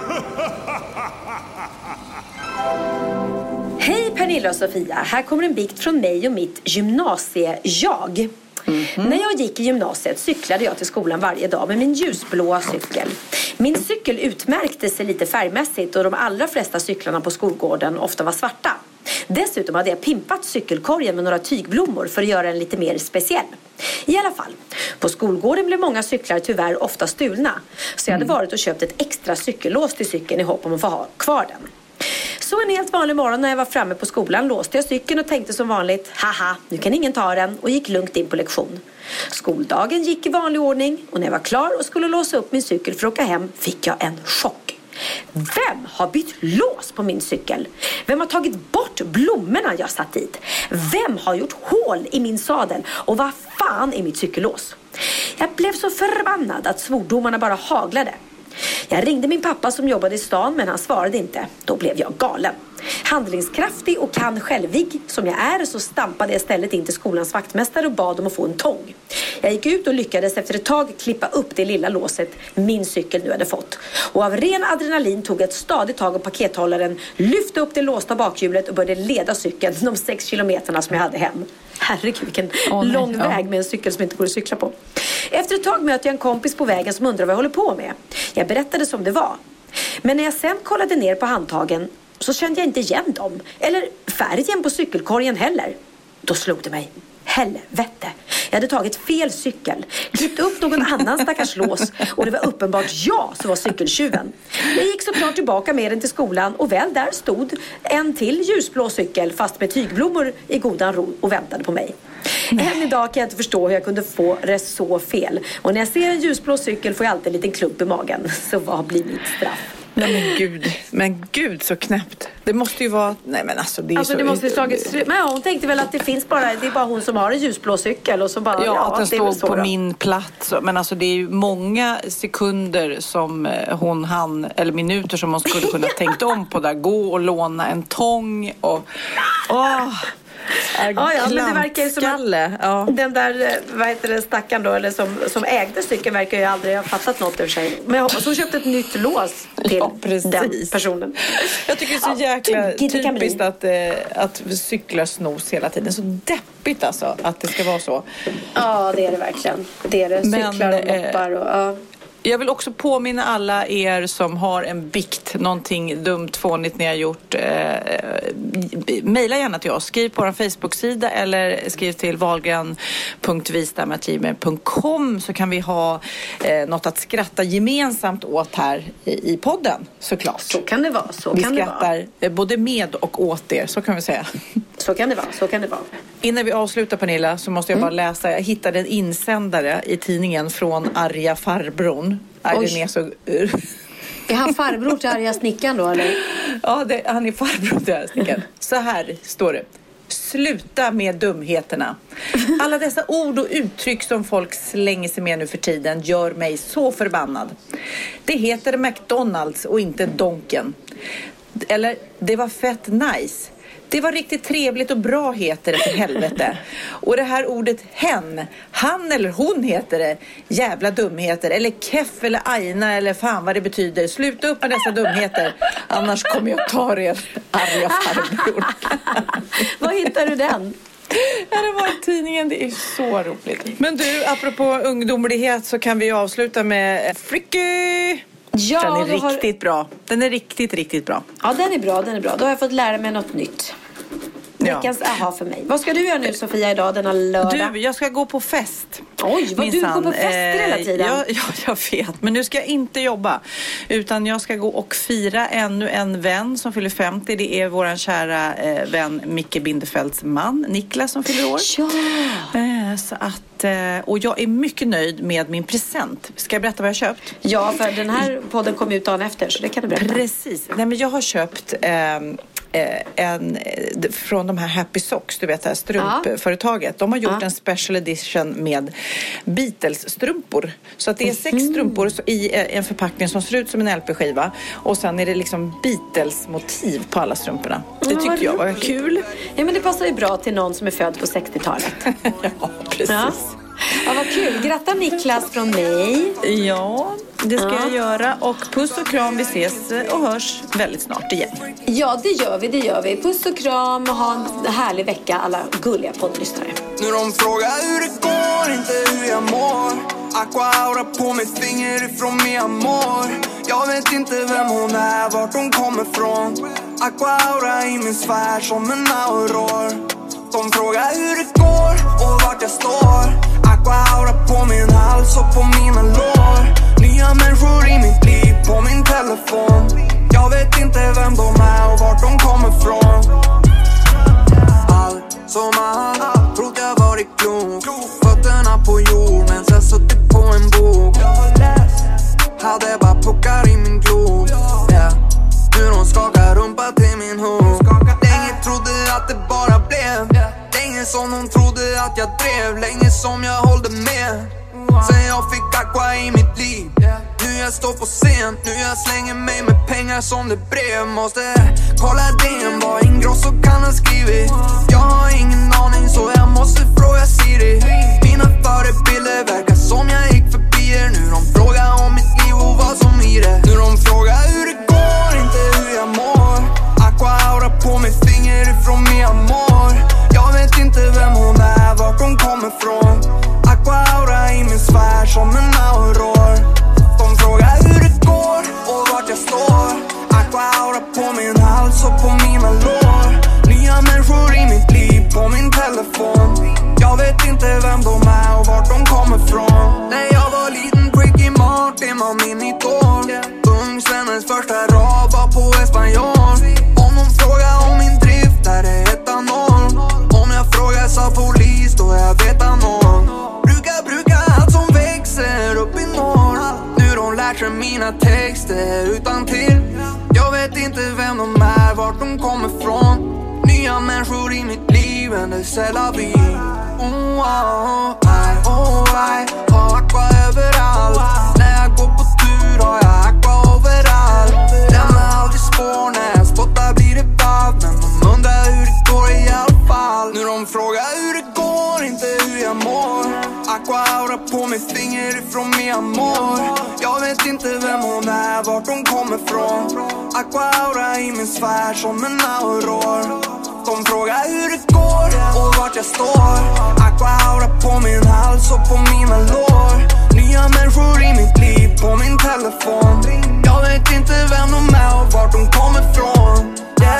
Hej Pernilla och Sofia, här kommer en bikt från mig och mitt gymnasie-jag. När jag gick i gymnasiet cyklade jag till skolan varje dag med min ljusblåa cykel. Min cykel utmärkte sig lite färgmässigt och de allra flesta cyklarna på skolgården ofta var svarta. Dessutom hade jag pimpat cykelkorgen med några tygblommor för att göra den lite mer speciell. I alla fall, på skolgården blev många cyklar tyvärr ofta stulna. Så jag hade varit och köpt ett extra cykellås till cykeln i hopp om att få ha kvar den. Så en helt vanlig morgon när jag var framme på skolan låste jag cykeln och tänkte som vanligt, haha, nu kan ingen ta den, och gick lugnt in på lektion. Skoldagen gick i vanlig ordning och när jag var klar och skulle låsa upp min cykel för att åka hem fick jag en chock. Vem har bytt lås på min cykel? Vem har tagit bort blommorna jag satt dit? Vem har gjort hål i min sadel? Och vad fan är mitt cykellås? Jag blev så förbannad att svordomarna bara haglade. Jag ringde min pappa som jobbade i stan, men han svarade inte. Då blev jag galen. Handlingskraftig och kan självig som jag är, så stampade jag istället in till skolans vaktmästare och bad om att få en tång. Jag gick ut och lyckades efter ett tag klippa upp det lilla låset min cykel nu hade fått. Och av ren adrenalin tog jag ett stadigt tag av pakethållaren, lyfte upp det låsta bakhjulet och började leda cykeln de 6 kilometerna som jag hade hem. Herregud, vilken lång väg med en cykel som inte går att cykla på. Efter ett tag mötte jag en kompis på vägen som undrade vad jag håller på med. Jag berättade som det var. Men när jag sen kollade ner på handtagen så kände jag inte igen dem. Eller färgen på cykelkorgen heller. Då slog det mig. Helvete. Jag hade tagit fel cykel. Klippt upp någon annan stackars lås. Och det var uppenbart jag som var cykeltjuven. Jag gick såklart tillbaka med den till skolan. Och väl där stod en till ljusblå cykel fast med tygblommor i godan ro och väntade på mig. Än idag kan jag inte förstå hur jag kunde få det så fel. Och när jag ser en ljusblå cykel får jag alltid en liten klump i magen. Så vad blir mitt straff?
Men gud så knäppt. Det måste ju vara, nej men alltså det är alltså, så. Det måste ju slagit.
Men hon tänkte väl att det finns bara, det är bara hon som har en ljusblå cykel och så bara
att den står på min plats. Men alltså det är ju många sekunder som han eller minuter som hon skulle kunna tänkt om på där. Gå och låna en tång och
men det verkar ju som den där stackaren då, eller som ägde cykeln verkar ju aldrig ha fattat något över sig. Men jag hoppas hon köpte ett nytt lås till den personen.
Jag tycker det är så jäkla typiskt att cyklar snos hela tiden. Så deppigt alltså att det ska vara så.
Ja, det är det verkligen. Det är det. Cyklar och moppar och
Jag vill också påminna alla er som har en bikt, någonting dumt, fånigt ni har gjort. Mejla gärna till oss. Skriv på vår Facebook-sida eller skriv till wahlgren.vistam@gmail.com så kan vi ha något att skratta gemensamt åt här i podden, såklart.
Så kan det vara.
Vi skrattar både med och åt er, så kan vi säga.
Så kan det vara.
Innan vi avslutar, Pernilla, så måste jag bara läsa. Jag hittade en insändare i tidningen från arga farbrorn.
Är han farbror till arga snickaren då, eller?
Ja, han är farbror till arga snickaren. Så här står det. Sluta med dumheterna. Alla dessa ord och uttryck som folk slänger sig med nu för tiden gör mig så förbannad. Det heter McDonald's och inte Donken. Eller, det var fett nice. Det var riktigt trevligt och bra heter det, för helvete. Och det här ordet hen, han eller hon heter det. Jävla dumheter. Eller keff eller aina eller fan vad det betyder. Sluta upp med dessa dumheter. Annars kommer jag ta er arga farbror.
Vad hittar du den?
Ja, det var i tidningen. Det är så roligt. Men du, apropå ungdomlighet så kan vi avsluta med Fricky.
Ja,
den är riktigt bra. Den är riktigt bra.
Ja, den är bra. Då har jag fått lära mig något nytt. Veckans aha för mig. Vad ska du göra nu, Sofia, idag denna lördag?
Du, jag ska gå på fest.
Oj, vad du går på fester hela tiden.
Ja, jag vet. Men nu ska jag inte jobba. Utan jag ska gå och fira ännu en vän som fyller 50. Det är våran kära vän Micke Bindefelds man, Niklas, som fyller år.
Ja.
Så att, och jag är mycket nöjd med min present. Ska jag berätta vad jag har köpt?
Ja, för den här podden kom ut dagen efter, så det kan du berätta.
Precis. Nej, men jag har köpt från de här Happy Socks, du vet det här strumpföretaget. De har gjort en special edition med Beatles-strumpor. Så att det är 6 strumpor i en förpackning som ser ut som en LP-skiva. Och sen är det liksom Beatles-motiv på alla strumporna. Det tyckte jag var kul.
Ja, men det passar ju bra till någon som är född på 60-talet.
Ja, precis.
Ja, vad kul. Grattar Niklas från mig.
Ja, det ska jag göra. Och puss och kram, vi ses och hörs väldigt snart igen.
Ja, det gör vi. Puss och kram och ha en härlig vecka, alla gulliga poddlyssnare.
Nu de frågar hur det går, inte hur jag mår. Aqua aura på mitt finger ifrån mi amor. Jag vet inte vem hon är, vart hon kommer från. Aqua aura i min sfär som en auror. De frågar hur det går och vart jag står. Aqua aura på min hals och på mina lår. Nya människor i mitt liv på min telefon. Jag vet inte vem de är och vart de kommer från. Allt som allt, trodde jag varit klok. Fötterna på jord men sen suttit på en bok. Hade bara puckar i min glor. Nu de skakar rumpa till min hov. Länge trodde att det bara blev. Länge som de trodde att jag drev. Länge som jag hållde med. Sen jag fick aqua i mitt liv. Nu jag står på scen. Nu jag slänger mig med pengar som det brev. Måste kolla DM vad Ingrosso kan ha skrivit. Jag har ingen aning så jag måste fråga Siri. Mina förebilder verkar som jag gick förbi er. Nu de frågar om mitt liv och vad som i det. Nu de frågar hur det går, inte hur jag mår. Aqua aura på mitt finger ifrån mi amor. Jag vet inte vem hon är, vart hon kommer från. Aqua aura i min sfär som en auror. De frågar hur det går och vart jag står. Aqua aura på min hals och på mina lår. Nya människor i mitt liv på min telefon. Jag vet inte vem de är och vart de kommer från. När jag var liten, Ricky Martin var min idol. Ungsvennens första rad var på espanjol. Om de frågar om min drift är det etanol. Om jag frågar sa polis då jag vet någon. Brukar allt som växer upp i norr. Nu de lärt sig mina texter utan till. Jag vet inte vem de är, vart de kommer från. Nya människor i mitt liv, en det sällan vi. Har aqua överallt. När jag går på tur har jag aqua överallt. Lämnar aldrig spår, när jag spottar blir det bad. Men de undrar hur det går i alla fall. Nu de frågar hur det går, inte hur jag mår. Aqua aura på mitt finger ifrån mi amor. Jag vet inte vem hon är, vart hon kommer från. Aqua aura i min sfär som en auror. De frågar hur det går och vart jag står. Aqua aura på min hals och på mina lår. Nya människor i mitt liv på min telefon. Jag vet inte vem de är och vart de kommer från.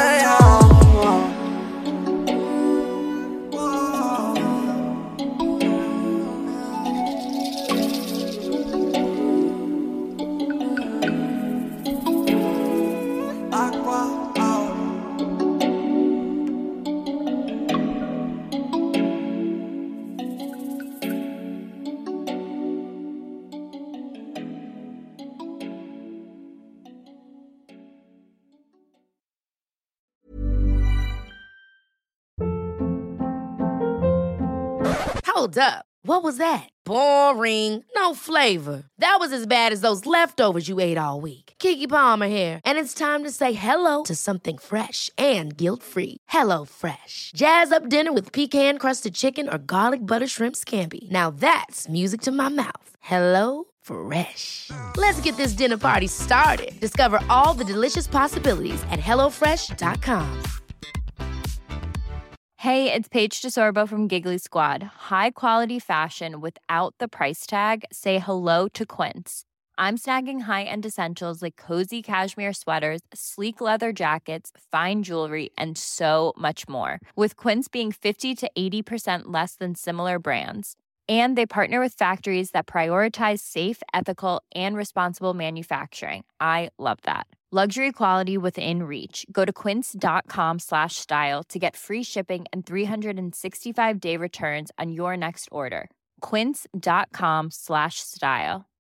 Hold up. What was that? Boring. No flavor. That was as bad as those leftovers you ate all week. Keke Palmer here, and it's time to say hello to something fresh and guilt-free. Hello Fresh. Jazz up dinner with pecan-crusted chicken or garlic butter shrimp scampi. Now that's music to my mouth. Hello Fresh. Let's get this dinner party started. Discover all the delicious possibilities at hellofresh.com.
Hey, it's Paige DeSorbo from Giggly Squad. High quality fashion without the price tag. Say hello to Quince. I'm snagging high-end essentials like cozy cashmere sweaters, sleek leather jackets, fine jewelry, and so much more. With Quince being 50 to 80% less than similar brands. And they partner with factories that prioritize safe, ethical, and responsible manufacturing. I love that. Luxury quality within reach. Go to quince.com/style to get free shipping and 365-day returns on your next order. Quince.com/style.